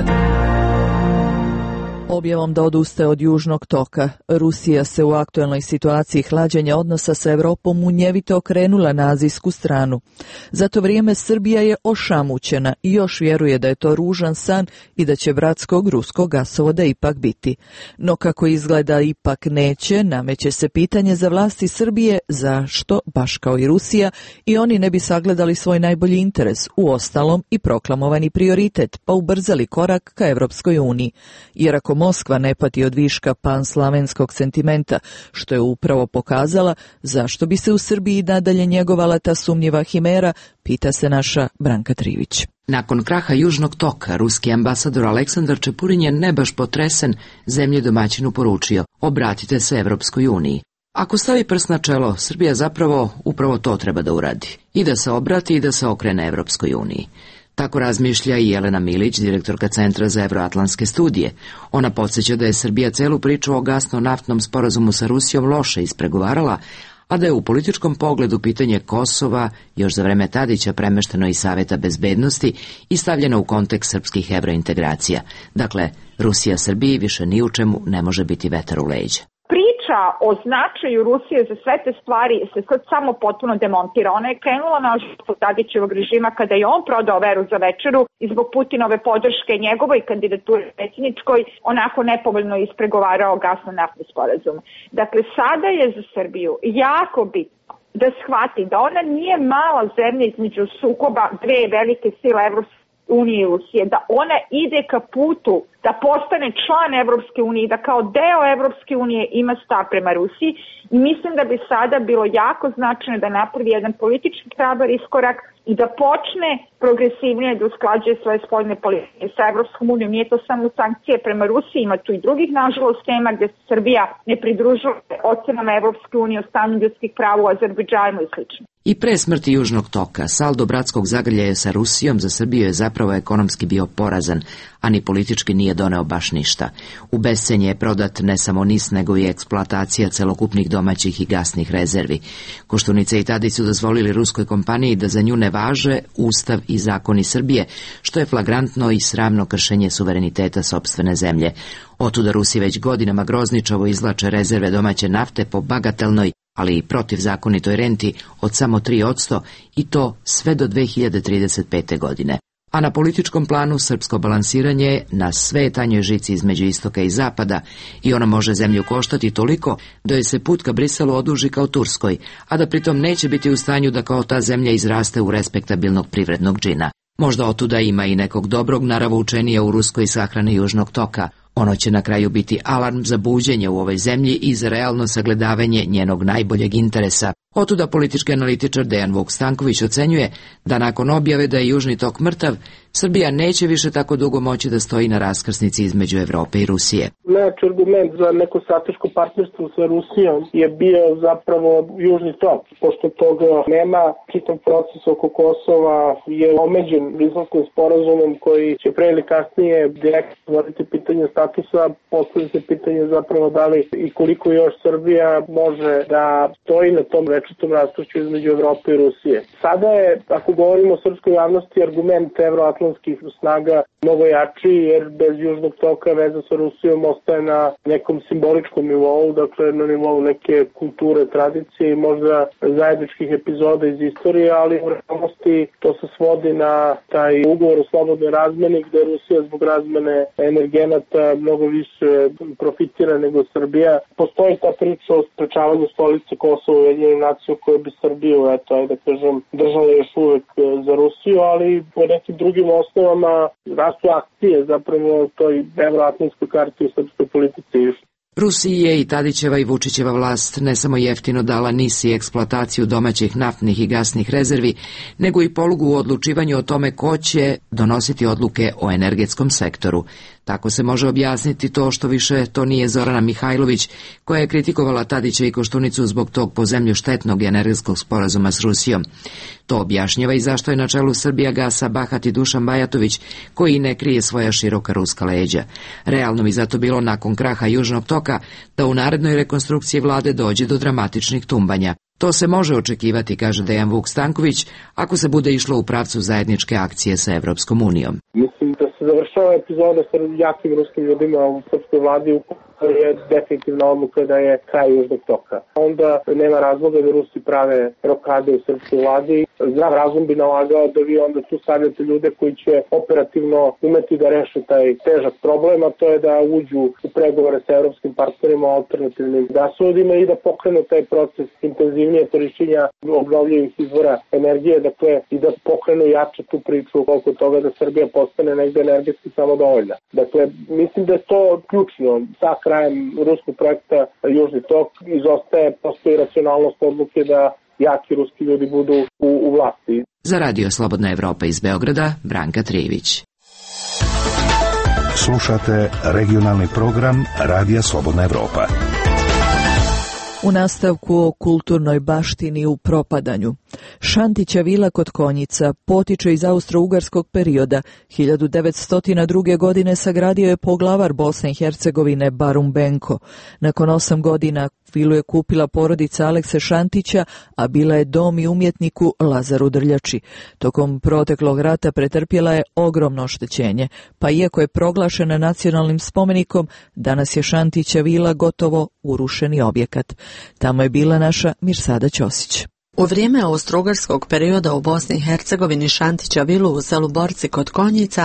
Objavom da odustaje od Južnog toka, Rusija se u aktuelnoj situaciji hlađenja odnosa sa Evropom munjevito okrenula na azijsku stranu. Za to vrijeme Srbija je ošamućena i još vjeruje da je to ružan san i da će bratskog ruskog gasovoda ipak biti. No kako izgleda ipak neće, nameće se pitanje za vlasti Srbije zašto, baš kao i Rusija, i oni ne bi sagledali svoj najbolji interes, u ostalom i proklamovani prioritet, pa ubrzali korak ka Evropskoj uniji. Jer ako Moskva ne pati od viška panslavenskog sentimenta, što je upravo pokazala, zašto bi se u Srbiji nadalje njegovala ta sumnjiva himera, pita se naša Branka Trivić. Nakon kraha Južnog toka, ruski ambasador Aleksandar Čepurin je ne baš potresen zemlji domaćinu poručio: obratite se Evropskoj uniji. Ako stavi prst na čelo, Srbija zapravo upravo to treba da uradi. I da se obrati i da se okrene Evropskoj uniji. Tako razmišlja i Jelena Milić, direktorka Centra za euroatlantske studije. Ona podsjeća da je Srbija celu priču o gasno-naftnom sporazumu sa Rusijom loše ispregovarala, a da je u političkom pogledu pitanje Kosova još za vreme Tadića premešteno iz Saveta bezbednosti i stavljeno u kontekst srpskih evrointegracija. Dakle, Rusija Srbiji više ni u čemu ne može biti vetar u leđa. Priča priča o značaju Rusije za sve te stvari se sad samo potpuno demontira. Ona je krenula na Tadićevog režima kada je on prodao veru za večeru i zbog Putinove podrške njegovoj kandidaturi predsjedničkoj onako nepovoljno ispregovarao gasno-naftni sporazum. Dakle, sada je za Srbiju jako bitno da shvati da ona nije mala zemlja između sukoba dve velike sile Evropske unije i Rusije, da ona ide ka putu da postane član Evropske unije i da kao deo Evropske unije ima stav prema Rusiji i mislim da bi sada bilo jako značajno da napravi jedan politički hrabar iskorak i da počne progresivnije da usklađuje svoje spoljne politike sa Evropskom unijom. Nije to samo sankcije prema Rusiji, ima tu i drugih nažalost tema gdje se Srbija ne pridružuje ocenama Evropske unije o stanju ljudskih prava u Azerbejdžanu i sl. I pre smrti Južnog toka, saldo bratskog zagrljaja sa Rusijom za Srbiju je zapravo ekonomski bio porazan, a ni politički nije doneo baš ništa. U bescenje je prodat ne samo NIS, nego i eksploatacija celokupnih domaćih i gasnih rezervi. Koštunica i Tadić su dozvolili ruskoj kompaniji da za nju ne važe Ustav i zakoni Srbije, što je flagrantno i sramno kršenje suvereniteta sopstvene zemlje. Otuda Rusi već godinama grozničavo izvlače rezerve domaće nafte po bagatelnoj, ali i protivzakonitoj renti od samo 3% i to sve do 2035. godine. A na političkom planu srpsko balansiranje je na sve tanjoj žici između istoka i zapada i ono može zemlju koštati toliko da joj se put ka Briselu oduži kao Turskoj, a da pritom neće biti u stanju da kao ta zemlja izraste u respektabilnog privrednog džina. Možda otuda ima i nekog dobrog naravučenija u ruskoj sahrani Južnog toka. Ono će na kraju biti alarm za buđenje u ovoj zemlji i za realno sagledavanje njenog najboljeg interesa. Otuda politički analitičar Dejan Vuk Stanković ocenjuje da nakon objave da je Južni tok mrtav, Srbija neće više tako dugo moći da stoji na raskrsnici između Evrope i Rusije. Najjači argument za neko strateško partnerstvo sa Rusijom je bio zapravo Južni tok. Pošto toga nema, čitav proces oko Kosova je omeđen Briselskim sporazumom koji će pre ili kasnije direktno stvoriti pitanje statusa, postavlja se pitanje zapravo da li i koliko još Srbija može da stoji na tom večitom raskršću između Evrope i Rusije. Sada je, ako govorimo o srpskoj javnosti, argument evroatlantskih snaga mnogo jači, jer bez Južnog toka veza sa Rusijom ostaje na nekom simboličkom nivou, dakle na nivou neke kulture, tradicije i možda zajedničkih epizoda iz istorije, ali u realnosti to se svodi na taj ugovor o slobodnoj razmeni gde Rusija zbog razmene energenata mnogo više profitira nego Srbija. Postoji ta priča o sprečavanju stolice Kosova u Ujedinjenim nacijama koje bi Srbiju, da kažem, držala još uvek za Rusiju, ali po nekim drugim osnovama rastu akcije zapravo toj evroatlantskoj karti u srpskoj politici. Rusiji je i Tadićeva i Vučićeva vlast ne samo jeftino dala NIS i eksploataciju domaćih naftnih i gasnih rezervi, nego i polugu u odlučivanju o tome ko će donositi odluke o energetskom sektoru. Tako se može objasniti to što više to nije Zorana Mihajlović, koja je kritikovala Tadića i Koštunicu zbog tog po zemlju štetnog energetskog sporazuma s Rusijom. To objašnjava i zašto je na čelu Srbijagasa bahati Dušan Bajatović, koji ne krije svoja široka ruska leđa. Realno bi zato bilo nakon kraha Južnog toka da u narednoj rekonstrukciji vlade dođe do dramatičnih tumbanja. To se može očekivati, kaže Dejan Vuk Stanković, ako se bude išlo u pravcu zajedničke akcije sa Evropskom unijom. Mislim da se završava epizoda sa jakim ruskim ljudima u srpskoj vladi u kojoj je definitivna odluka da je kraj Južnog toka. Onda nema razloga da Rusi prave rokade u srpskoj vladi. Zdrav razum bi nalagao da vi onda tu stavljate ljude koji će operativno umeti da reše taj težak problem, a to je da uđu u pregovore sa evropskim partnerima o alternativnim gasovodima i da pokrenu taj proces intenzivnije korišćenja obnovljivih izvora energije, dakle i da pokrenu jače tu priču oko toga da Srbija postane negde energetski samodovoljna. Dakle, mislim da je to ključno. Sa krajem ruskog projekta Južni tok izostaje, postoji racionalnost odluke da jaki ruski ljudi budu u vlasti. Za Radio Slobodna Evropa iz Beograda, Branka Trijević. Slušate regionalni program Radija Slobodna Evropa. U nastavku o kulturnoj baštini u propadanju. Šantića vila kod Konjica potiče iz austro-ugarskog perioda. 1902. godine sagradio je poglavar Bosne i Hercegovine Barun Benko. Nakon 8 godina vilu je kupila porodica Alekse Šantića, a bila je dom i umjetniku Lazaru Drljači. Tokom proteklog rata pretrpjela je ogromno oštećenje, pa iako je proglašena nacionalnim spomenikom, danas je Šantića vila gotovo urušeni objekat. Tamo je bila naša Mirsada Ćosić. U vrijeme austro-ugarskog perioda u Bosni i Hercegovini Šantića vilu u selu Borci kod Konjica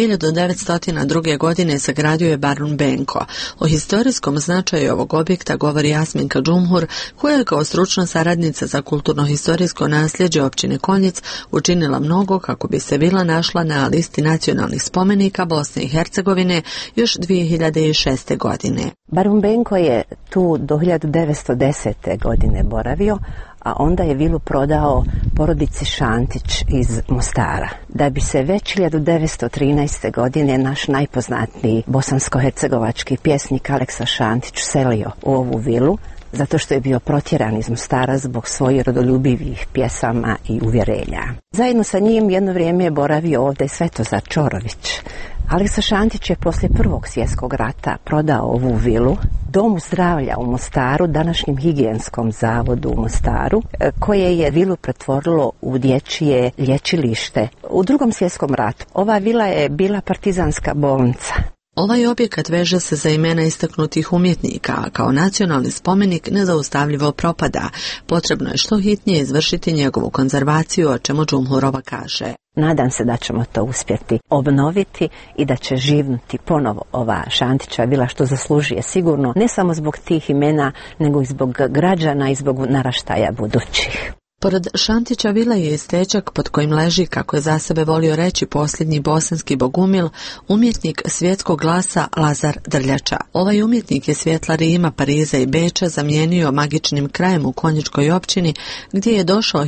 1902. godine sagradio je Barun Benko. O historijskom značaju ovog objekta govori Jasminka Džumhur, koja je kao stručna saradnica za kulturno-historijsko nasljeđe općine Konjic učinila mnogo kako bi se vila našla na listi nacionalnih spomenika Bosne i Hercegovine još 2006. godine. Barun Benko je tu do 1910. godine boravio, a onda je vilu prodao porodici Šantić iz Mostara. Da bi se već 1913. godine naš najpoznatiji bosansko-hercegovački pjesnik Aleksa Šantić selio u ovu vilu, zato što je bio protjeran iz Mostara zbog svojih rodoljubivih pjesama i uvjerenja. Zajedno sa njim jedno vrijeme je boravio ovdje Svetozar Čorović. Aleksa Šantić je poslije Prvog svjetskog rata prodao ovu vilu Domu zdravlja u Mostaru, današnjem higijenskom zavodu u Mostaru, koje je vilu pretvorilo u dječje lječilište. U Drugom svjetskom ratu ova vila je bila partizanska bolnica. Ovaj objekat veže se za imena istaknutih umjetnika, a kao nacionalni spomenik nezaustavljivo propada. Potrebno je što hitnije izvršiti njegovu konzervaciju, o čemu Džumhurova kaže. Nadam se da ćemo to uspjeti obnoviti i da će živnuti ponovo ova Šantića vila, što zaslužuje sigurno, ne samo zbog tih imena, nego i zbog građana i zbog naraštaja budućih. Pored Šantića vila je i stečak pod kojim leži, kako je za sebe volio reći posljednji bosanski bogumil, umjetnik svjetskog glasa Lazar Drljača. Ovaj umjetnik je svjetla Rima, Pariza i Beča zamijenio magičnim krajem u Konjičkoj općini, gdje je došao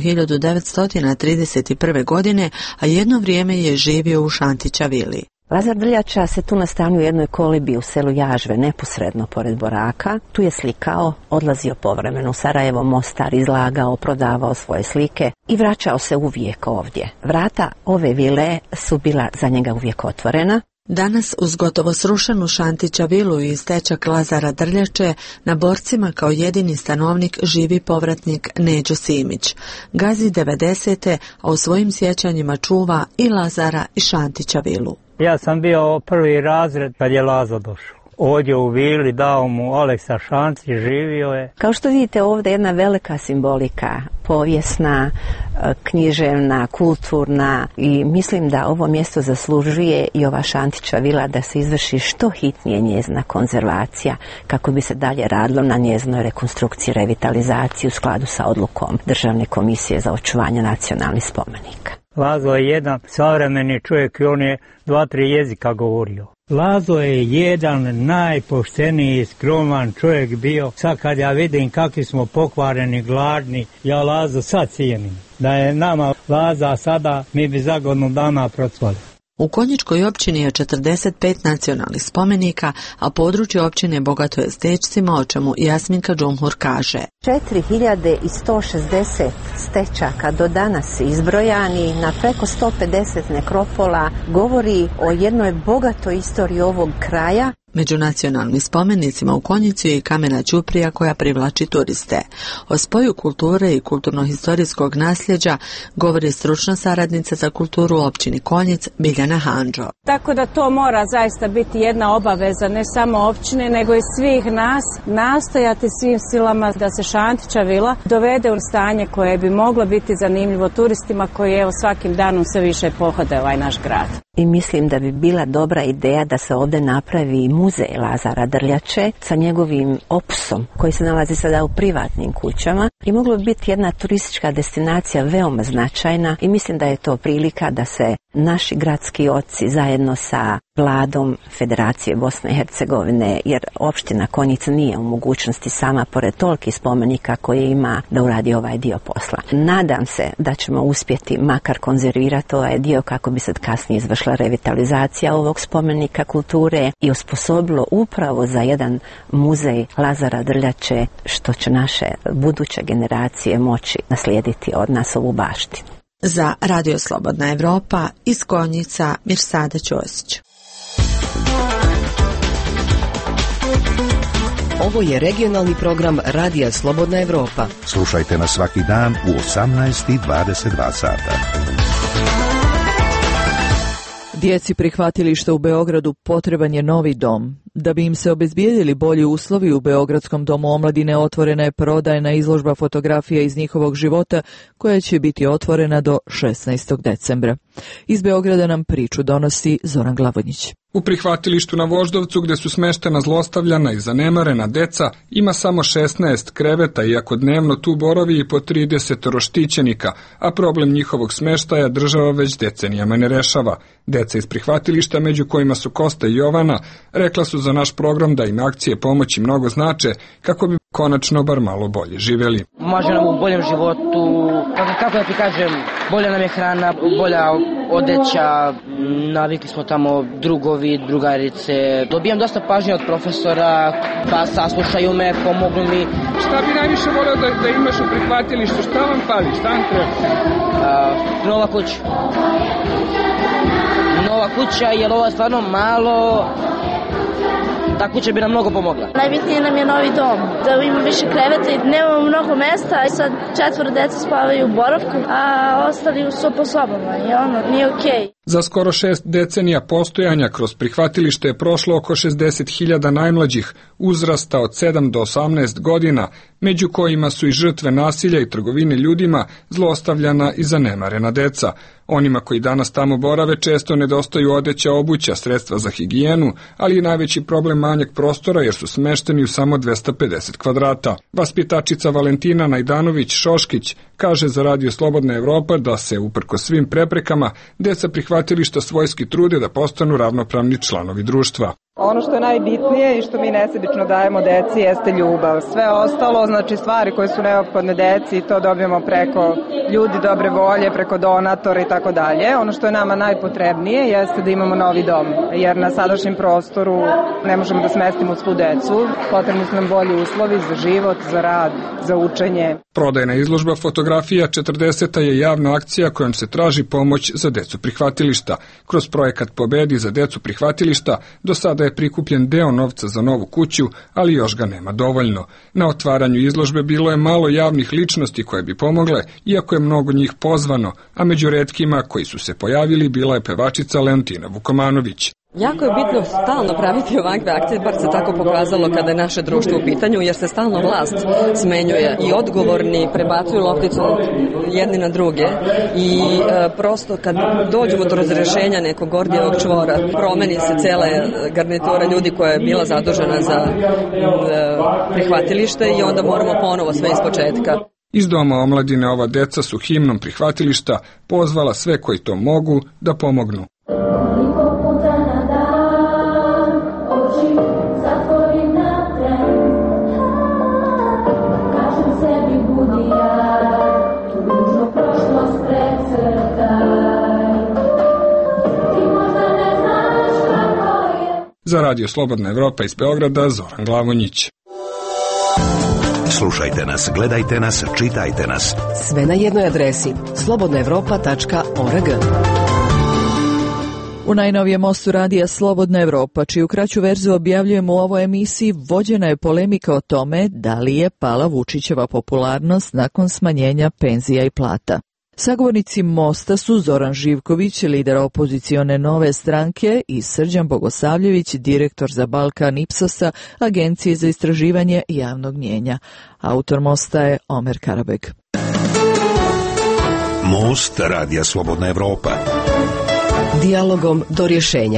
1931. godine, a jedno vrijeme je živio u Šantića vili. Lazar Drljača se tu nastanio u jednoj kolibi u selu Jažve, neposredno pored Boraka. Tu je slikao, odlazio povremeno u Sarajevo, Mostar, izlagao, prodavao svoje slike i vraćao se uvijek ovdje. Vrata ove vile su bila za njega uvijek otvorena. Danas uz gotovo srušenu Šantića vilu i stečak Lazara Drljače na Borcima kao jedini stanovnik živi povratnik Neđo Simić. Gazi 90. a u svojim sjećanjima čuva i Lazara i Šantića vilu. Ja sam bio prvi razred kad je Lazo došao. Ovdje u vili dao mu Aleksa Šantić, živio je. Kao što vidite ovdje jedna velika simbolika, povijesna, književna, kulturna, i mislim da ovo mjesto zaslužuje i ova Šantića vila da se izvrši što hitnije njezina konzervacija kako bi se dalje radilo na njezinoj rekonstrukciji, revitalizaciji u skladu sa odlukom Državne komisije za očuvanje nacionalnih spomenika. Lazo je jedan savremeni čovjek i on je 2-3 jezika govorio. Lazo je jedan najpošteniji, skroman čovjek bio. Sad kad ja vidim kakvi smo pokvareni, gladni, ja Lazo sad cijenim. Da je nama Laza sada, mi bi za godinu dana procvali. U Konjičkoj općini je 45 nacionalnih spomenika, a područje općine bogato je stečcima, o čemu Jasminka Džumhur kaže. 4160 stečaka do danas izbrojani na preko 150 nekropola govori o jednoj bogatoj istoriji ovog kraja. Među nacionalnim spomenicima u Konjicu je i kamena ćuprija koja privlači turiste. O spoju kulture i kulturno-historijskog nasljeđa govori stručna saradnica za kulturu u općini Konjic Biljana Handžo. Tako da to mora zaista biti jedna obaveza ne samo općine nego i svih nas, nastojati svim silama da se Šantića vila dovede u stanje koje bi moglo biti zanimljivo turistima koji evo svakim danom sve više pohode ovaj naš grad. I mislim da bi bila dobra ideja da se ovdje napravi muzej Lazara Drljače sa njegovim opusom koji se nalazi sada u privatnim kućama i moglo bi biti jedna turistička destinacija veoma značajna i mislim da je to prilika da se naši gradski oci zajedno sa vladom Federacije Bosne i Hercegovine, jer opština Konjica nije u mogućnosti sama, pored tolikih spomenika koje ima, da uradi ovaj dio posla. Nadam se da ćemo uspjeti makar konzervirati ovaj dio kako bi se kasnije izvršila revitalizacija ovog spomenika kulture i osposobilo upravo za jedan muzej Lazara Drljače, što će naše buduće generacije moći naslijediti od nas ovu baštinu. Za Radio Slobodna Evropa iz Konjica Mirsada Ćosić. Ovo je regionalni program Radija Slobodna Evropa. Slušajte nas svaki dan u 18:22 sata. Djeci prihvatilišta u Beogradu potreban je novi dom. Da bi im se obezbijedili bolji uslovi, u Beogradskom domu omladine otvorena je prodajna izložba fotografija iz njihovog života koja će biti otvorena do 16. decembra. Iz Beograda nam priču donosi Zoran Glavonjić. U prihvatilištu na Voždovcu, gdje su smeštena zlostavljana i zanemarena deca, ima samo 16 kreveta, iako dnevno tu borovi i po 30 štićenika, a problem njihovog smeštaja država već decenijama ne rešava. Deca iz prihvatilišta, među kojima su Kosta i Jovana, rekla su za naš program da im akcije pomoći mnogo znače, kako bi konačno bar malo bolje živjeli. Može nam u boljem životu, kako da ti kažem, bolja nam je hrana, bolja odeća, navikli smo tamo drugovi, drugarice. Dobijam dosta pažnje od profesora, pa saslušaju me, pomognu mi. Šta bi najviše volio da imaš u prihvatilištu? Šta vam fali? Šta vam treba? Nova kuća. Nova kuća, jer ovo je stvarno malo. Ta kuća bi nam mnogo pomogla. Najbitnije nam je novi dom, da ima više kreveta i nemamo mnogo mesta i sad 4 deca spavaju u boravku, a ostali su po sobama i nije okej. Za skoro 6 decenija postojanja kroz prihvatilište je prošlo oko 60.000 najmlađih uzrasta od 7 do 18 godina, među kojima su i žrtve nasilja i trgovine ljudima, zlostavljana i zanemarena deca. Onima koji danas tamo borave često nedostaju odeća, obuća, sredstva za higijenu, ali i najveći problem manjak prostora jer su smešteni u samo 250 kvadrata. Vaspitačica Valentina Najdanović-Šoškić kaže za Radio Slobodna Evropa da se, uprkos svim preprekama, deca prihvatilišta svojski trude da postanu ravnopravni članovi društva. Ono što je najbitnije i što mi nesebično dajemo deci jeste ljubav. Sve ostalo, znači stvari koje su neophodne deci, to dobijemo preko ljudi dobre volje, preko donatora i tako dalje. Ono što je nama najpotrebnije jeste da imamo novi dom, jer na sadašnjem prostoru ne možemo da smestimo svu decu. Potrebni su nam bolji uslovi za život, za rad, za učenje. Prodajna izložba fotografija 40. je javna akcija kojom se traži pomoć za decu prihvatilišta. Kroz projekat Pobedi za decu prihvatilišta do sada je prikupljen deo novca za novu kuću, ali još ga nema dovoljno. Na otvaranju izložbe bilo je malo javnih ličnosti koje bi pomogle, iako je mnogo njih pozvano, a među retkima koji su se pojavili bila je pevačica Leontina Vukomanović. Jako je bitno stalno praviti ovakve akcije, bar se tako pokazalo kada je naše društvo u pitanju, jer se stalno vlast smenjuje i odgovorni prebacuju lopticu jedni na druge i prosto kad dođemo do razrešenja nekog Gordijevog čvora, promeni se cela garnitura ljudi koja je bila zadužena za prihvatilište i onda moramo ponovo sve ispočetka. Iz Doma omladine ova deca su himnom prihvatilišta pozvala sve koji to mogu da pomognu. Za Radio Slobodna Evropa iz Beograda, Zoran Glavonjić. Slušajte nas, gledajte nas, čitajte nas. Sve na jednoj adresi slobodnaevropa.org. U najnovijem mostu radija Slobodna Evropa, čiju kraću verziju objavljujemo u ovoj emisiji, vođena je polemika o tome da li je pala Vučićeva popularnost nakon smanjenja penzija i plata. Sagovornici Mosta su Zoran Živković, lider opozicione Nove stranke, i Srđan Bogosavljević, direktor za Balkan Ipsosa, Agencije za istraživanje javnog mnjenja. Autor Mosta je Omer Karabeg. Most radija Slobodna Evropa. Dijalogom do rješenja.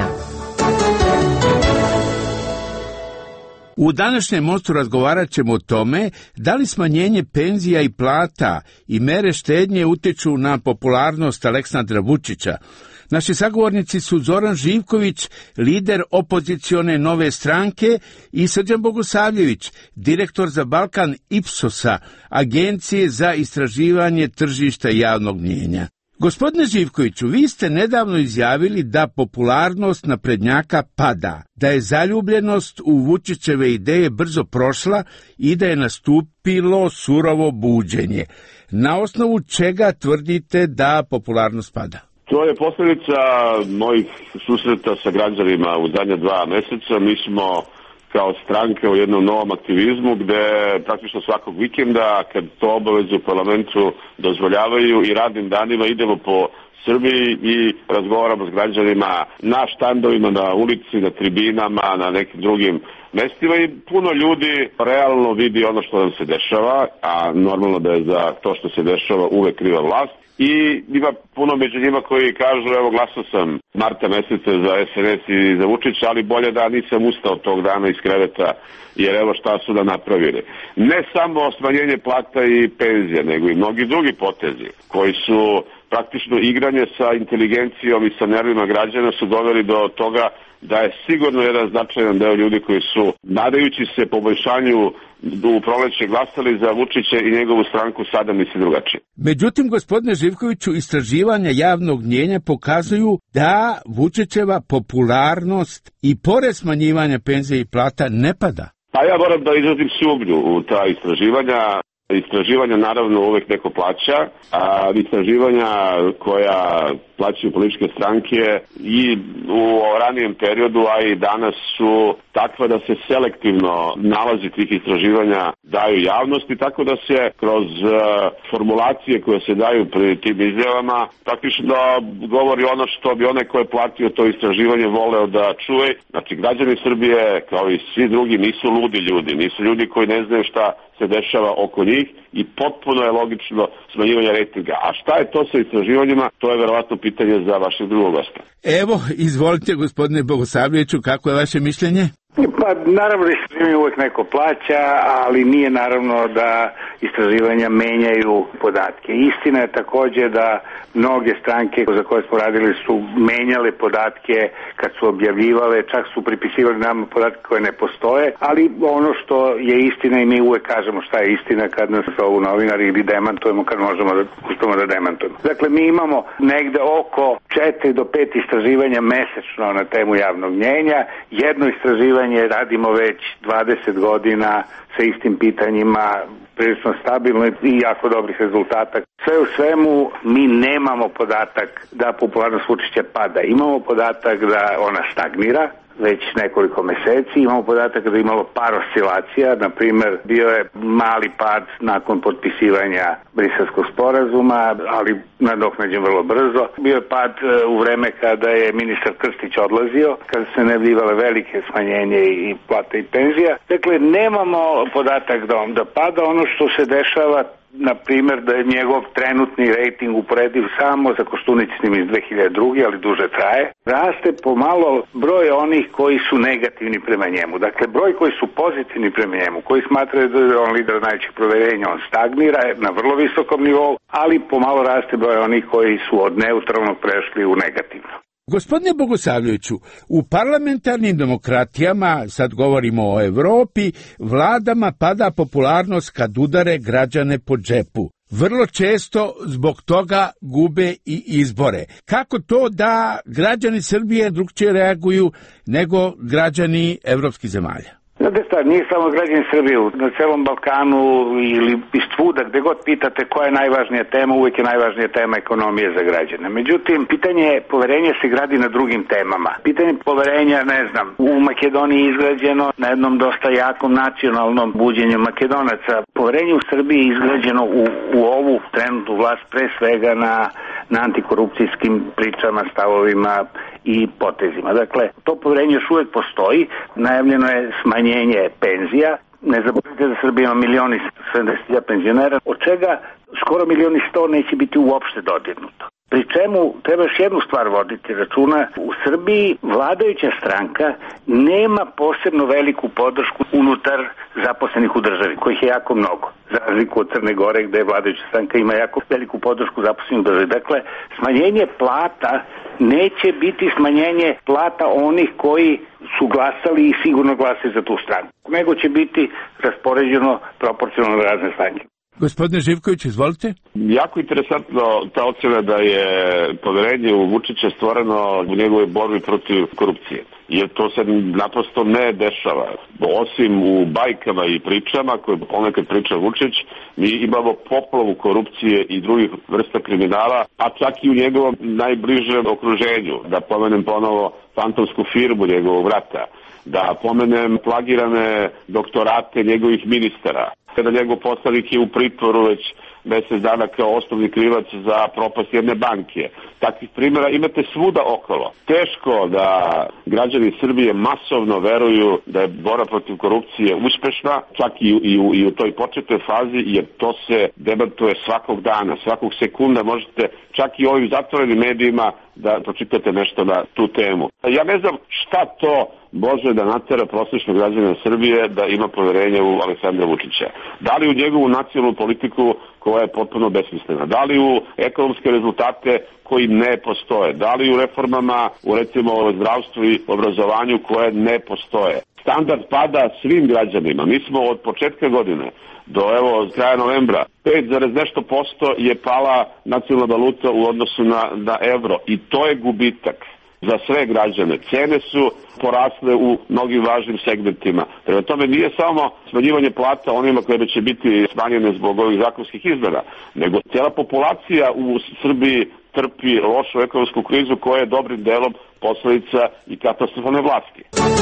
U današnjem mostu razgovarat ćemo o tome da li smanjenje penzija i plata i mere štednje utječu na popularnost Aleksandra Vučića. Naši sagovornici su Zoran Živković, lider opozicione Nove stranke, i Srđan Bogosavljević, direktor za Balkan Ipsosa, Agencije za istraživanje tržišta javnog mnijenja. Gospodine Živkoviću, vi ste nedavno izjavili da popularnost naprednjaka pada, da je zaljubljenost u Vučićeve ideje brzo prošla i da je nastupilo surovo buđenje. Na osnovu čega tvrdite da popularnost pada? To je posljedica mojih susreta sa građanima u zadnja 2 meseca. Mi smo kao stranke u jednom novom aktivizmu gde praktično svakog vikenda, kad to obaveze u parlamentu dozvoljavaju, i radnim danima idemo po Srbiji i razgovaramo s građanima na štandovima, na ulici, na tribinama, na nekim drugim mestima, i puno ljudi realno vidi ono što nam se dešava, a normalno da je za to što se dešava uvek kriva vlast. I ima puno među njima koji kažu, evo, glasao sam marta meseca za SNS i za Vučića, ali bolje da nisam ustao tog dana iz kreveta, jer evo šta su da napravili. Ne samo smanjenje plata i penzija, nego i mnogi drugi potezi koji su praktično igranje sa inteligencijom i sa nervima građana su doveli do toga da je sigurno jedan značajan deo ljudi koji su, nadajući se poboljšanju u proleće, glasali za Vučića i njegovu stranku, sada misli drugačije. Međutim, gospodine Živkoviću, istraživanja javnog mnijenja pokazuju da Vučićeva popularnost i pored smanjivanja penzija i plata ne pada. Pa ja moram da izrazim sumnju u ta istraživanja. Istraživanja naravno uvek neko plaća, a istraživanja koja plaćaju političke stranke i u ranijem periodu, a i danas, su takva da se selektivno nalazi tih istraživanja daju javnosti, tako da se kroz formulacije koje se daju pri tim izjavama praktično govori ono što bi onaj ko je platio to istraživanje voleo da čuje. Znači, građani Srbije, kao i svi drugi, nisu ludi ljudi, nisu ljudi koji ne znaju šta se dešava oko njih, i potpuno je logično smanjivanje rejtinga. A šta je to sa istraživanjima, to je verovatno pitanje za vašeg drugog gosta. Evo, izvolite, gospodine Bogosavljeviću, kako je vaše mišljenje? Pa naravno da istraživanje uvek neko plaća, ali nije naravno da istraživanja menjaju podatke. Istina je takođe da mnoge stranke za koje smo radili su menjale podatke kad su objavljivale, čak su pripisivali nama podatke koje ne postoje, ali ono što je istina, i mi uvek kažemo šta je istina kad nas zovu novinari, ili demantujemo kad možemo da uspemo da demantujemo. Dakle, mi imamo negde oko 4 do 5 istraživanja mesečno na temu javnog mnjenja. Jedno istraživanje radimo već 20 godina sa istim pitanjima, prilično stabilno i jako dobrih rezultata. Sve u svemu, mi nemamo podatak da popularnost Vučića pada. Imamo podatak da ona stagnira već nekoliko meseci. Imamo podatak da je imalo par oscilacija. Na primer, bio je mali pad nakon potpisivanja Briselskog sporazuma, ali nadoknađen vrlo brzo. Bio je pad u vreme kada je ministar Krstić odlazio, kada se najavljivale velike smanjenje i plata i penzija. Dakle, nemamo podatak da pada. Ono što se dešava, na primjer, da je njegov trenutni rejting uporediv samo sa Koštunicnim iz 2002. ali duže traje. Raste pomalo broj onih koji su negativni prema njemu. Dakle, broj koji su pozitivni prema njemu, koji smatraju da je on lider najvećih proverenja, on stagnira na vrlo visokom nivou, ali pomalo raste broj onih koji su od neutralnog prešli u negativno. Gospodine Bogosavljeviću, u parlamentarnim demokratijama, sad govorimo o Evropi, vladama pada popularnost kad udare građane po džepu. Vrlo često zbog toga gube i izbore. Kako to da građani Srbije drugčije reaguju nego građani evropskih zemalja? Znate šta, nije samo građani Srbije, na celom Balkanu ili iz svuda, gde god pitate koja je najvažnija tema, uvek je najvažnija tema ekonomije za građane. Međutim, pitanje poverenja se gradi na drugim temama. Pitanje poverenja, ne znam, u Makedoniji je izgrađeno na jednom dosta jakom nacionalnom buđenju Makedonaca. Poverenje u Srbiji je izgrađeno u ovu trenutnu vlast pre svega na antikorupcijskim pričama, stavovima i potezima. Dakle, to poverenje još uvek postoji. Najavljeno je smanjenje penzija. Ne zaboravite da Srbija ima 1.070.000 penzionera, od čega skoro 1.100.000 neće biti uopšte dodirnuto. Pri čemu treba još jednu stvar voditi računa. U Srbiji vladajuća stranka nema posebno veliku podršku unutar zaposlenih u državi, kojih je jako mnogo. Za razliku od Crne Gore, gde vladajuća stranka ima jako veliku podršku zaposlenih u državi. Dakle, smanjenje plata neće biti smanjenje plata onih koji su glasali i sigurno glasaju za tu stranu, nego će biti raspoređeno proporcionalno razne stranke. Gospodine Živković, izvolite. Jako interesantno ta ocena da je poverenje u Vučića stvoreno u njegovoj borbi protiv korupcije. Jer to se naprosto ne dešava. Osim u bajkama i pričama koje ponekad priča Vučić, mi imamo poplavu korupcije i drugih vrsta kriminala, a čak i u njegovom najbližem okruženju. Da pomenem ponovo fantomsku firmu njegovog brata, da pomenem plagirane doktorate njegovih ministara, kada njegov poslanik je u pritvoru već mjesec dana kao osnovni krivac za propast jedne banke. Takvih primjera imate svuda okolo. Teško da građani Srbije masovno veruju da je borba protiv korupcije uspešna, čak i u toj početnoj fazi, jer to se debatuje svakog dana, svakog sekunda možete čak i ovim zatvorenim medijima da pročitate nešto na tu temu. Ja ne znam šta to može da natera prosječnog građana Srbije da ima poverenje u Aleksandra Vučića. Da li u njegovu nacionalnu politiku koja je potpuno besmislena, da li u ekonomske rezultate koji ne postoje, da li u reformama u recimo zdravstvu i obrazovanju koje ne postoje. Standard pada svim građanima. Mi smo od početka godine do kraja novembra 5,nešto% je pala nacionalna valuta u odnosu na evro i to je gubitak za sve građane. Cene su porasle u mnogim važnim segmentima. Prema tome nije samo smanjivanje plata onima koje će biti smanjene zbog ovih zakonskih izmena, nego cijela populacija u Srbiji trpi lošu ekonomsku krizu koja je dobrim delom posledica i katastrofalne vlasti.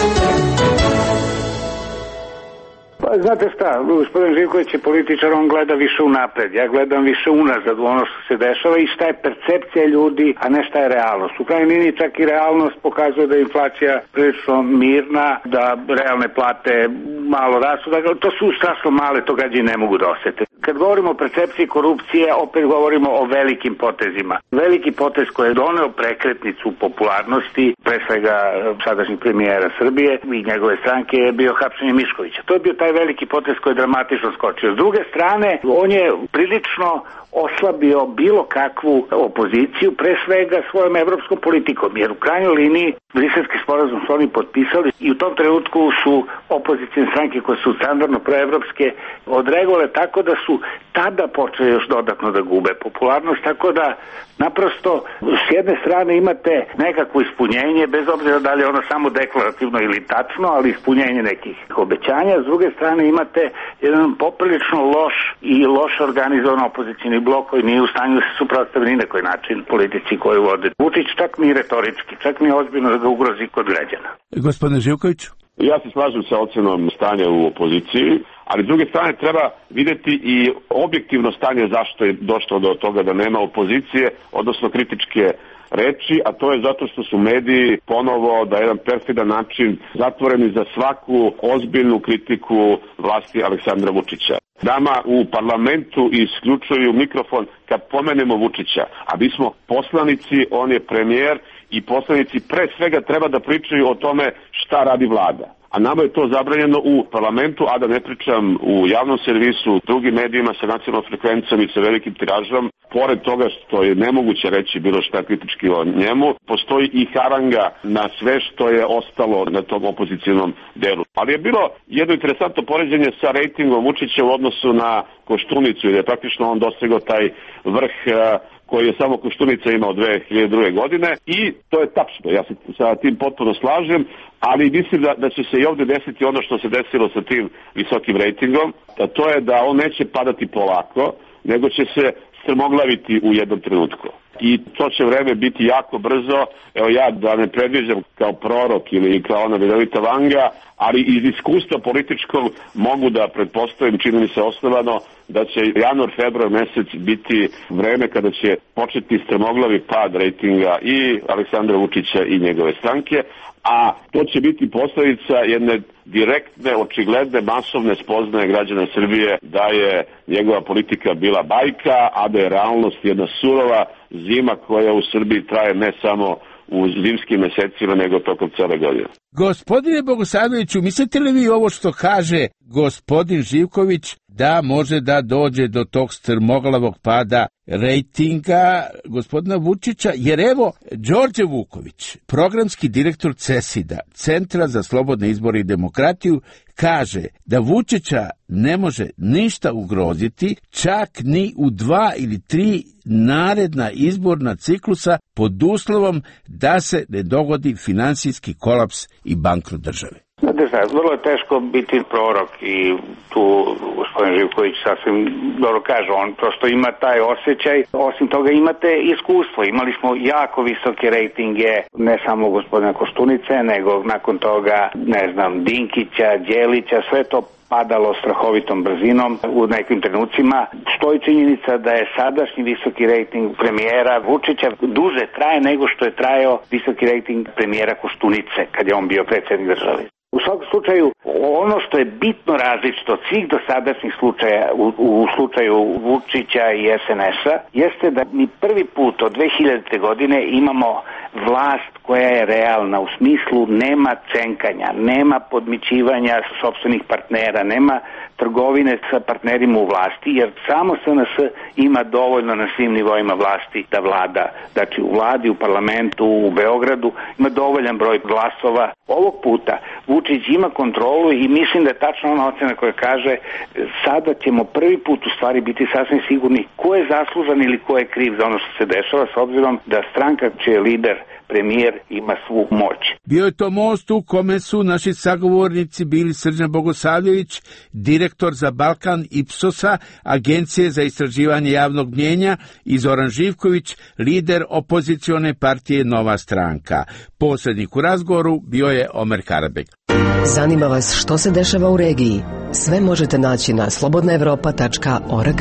Pa znate šta, gospodin Živković je političar, on gleda više unapred, ja gledam više unazad u ono što se dešava i šta je percepcija ljudi, a ne šta je realnost. U krajnjoj liniji čak i realnost pokazuje da je inflacija prilično mirna, da realne plate malo rastu, dakle to su strašno male, to građani ne mogu da osete. Kad govorimo o percepciji korupcije, opet govorimo o velikim potezima. Veliki potez koji je doneo prekretnicu popularnosti, pre svega sadašnjeg premijera Srbije i njegove stranke, je bio hapšenje Miškovića. To je bio taj veliki potez koji je dramatično skočio. S druge strane, on je prilično oslabio bilo kakvu opoziciju, pre svega svojom evropskom politikom, jer u krajnjoj liniji Briselski sporazum su oni potpisali i u tom trenutku su opozicijne stranke koje su standardno proevropske odreagovale tako da su tada počeli još dodatno da gube popularnost, tako da naprosto s jedne strane imate nekakvo ispunjenje, bez obzira da li je ono samo deklarativno ili tačno, ali ispunjenje nekih obećanja, s druge strane imate jedan poprilično loš i loš organizovan opozicijni blok koji nije u stanju da se suprotstavi ni na koji način politici koju vode Vučić, čak ni retorički, čak ni ozbiljno da ga ugrozi kod građana. Gospodine Živković? Ja se slažem sa ocenom stanja u opoziciji, ali s druge strane treba vidjeti i objektivno stanje zašto je došlo do toga da nema opozicije, odnosno kritičke reči, a to je zato što su mediji ponovo da jedan perfidan način zatvoreni za svaku ozbiljnu kritiku vlasti Aleksandra Vučića. Nama u parlamentu isključuju mikrofon kad pomenemo Vučića, a mi smo poslanici, on je premijer i poslanici pre svega treba da pričaju o tome šta radi vlada. A nama je to zabranjeno u parlamentu, a da ne pričam u javnom servisu, drugim medijima sa nacionalnom frekvencijom i sa velikim tiražom. Pored toga što je nemoguće reći bilo šta kritički o njemu, postoji i haranga na sve što je ostalo na tom opozicijalnom delu. Ali je bilo jedno interesantno poređenje sa rejtingom Vučića u odnosu na Koštunicu, jer je praktično on dosegao taj vrh koji je samo Koštunica imao 2002. godine i to je tačno, ja se sa tim potpuno slažem, ali mislim da će se i ovdje desiti ono što se desilo sa tim visokim rejtingom, a to je da on neće padati polako, nego će se strmoglaviti u jednom trenutku. I to će vreme biti jako brzo, evo ja da ne predviđam kao prorok ili kao ona vidovita Vanga, ali iz iskustva političkog mogu da pretpostavim, čini mi se osnovano, da će januar, februar mesec biti vreme kada će početi strmoglavi pad rejtinga i Aleksandra Vučića i njegove stranke, a to će biti posljedica jedne direktne, očigledne, masovne spoznaje građana Srbije da je njegova politika bila bajka, a da je realnost jedna surova zima koja u Srbiji traje ne samo u zimskim mesecima, nego tokom cele godine. Gospodine Bogosavljeviću, mislite li vi ovo što kaže gospodin Živković da može da dođe do tog strmoglavog pada rejtinga gospodina Vučića, jer evo, Đorđe Vuković, programski direktor CESID-a, Centra za slobodne izbore i demokratiju, kaže da Vučića ne može ništa ugroziti, čak ni u 2 ili 3 naredna izborna ciklusa, pod uslovom da se ne dogodi finansijski kolaps i bankrot države. Znate šta, vrlo je teško biti prorok i tu gospodin Živković sasvim dobro kaže, on prosto ima taj osjećaj, osim toga imate iskustvo, imali smo jako visoke rejtinge, ne samo gospodina Koštunice, nego nakon toga, ne znam, Dinkića, Đelića, sve to padalo strahovitom brzinom u nekim trenucima. Stoji činjenica da je sadašnji visoki rejting premijera Vučića duže traje nego što je trajao visoki rejting premijera Koštunice kad je on bio predsjednik države. U svakom slučaju, ono što je bitno različito od svih dosadašnjih slučaja u slučaju Vučića i SNS-a jeste da mi prvi put od 2000. godine imamo vlast koja je realna u smislu nema čenkanja, nema podmićivanja sopstvenih partnera, nema trgovine sa partnerima u vlasti, jer samo SNS ima dovoljno na svim nivoima vlasti da vlada. Znači u vladi, u parlamentu, u Beogradu ima dovoljan broj glasova. Ovog puta Vučić ima kontrolu i mislim da je tačno ona ocena koja kaže sada ćemo prvi put u stvari biti sasvim sigurni ko je zaslužan ili ko je kriv za ono što se dešava, s obzirom da stranka čiji je lider premijer ima svu moć. Bio je to most u kome su naši sagovornici bili Srđan Bogosavljević, direktor za Balkan Ipsosa, Agencije za istraživanje javnog mnjenja, i Zoran Živković, lider opozicione partije Nova stranka. Posrednik u razgovoru bio je Omer Karabek. Zanima vas što se dešava u regiji? Sve možete naći na slobodnaevropa.org.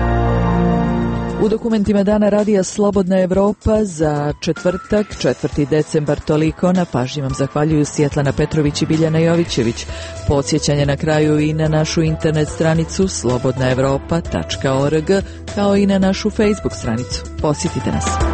U dokumentima Dana radija Slobodna Evropa za četvrtak, 4. decembar, toliko. Na pažnji vam zahvaljuju Svjetlana Petrović i Biljana Jovićević. Podsjećanje na kraju i na našu internet stranicu slobodnaevropa.org, kao i na našu Facebook stranicu. Posjetite nas.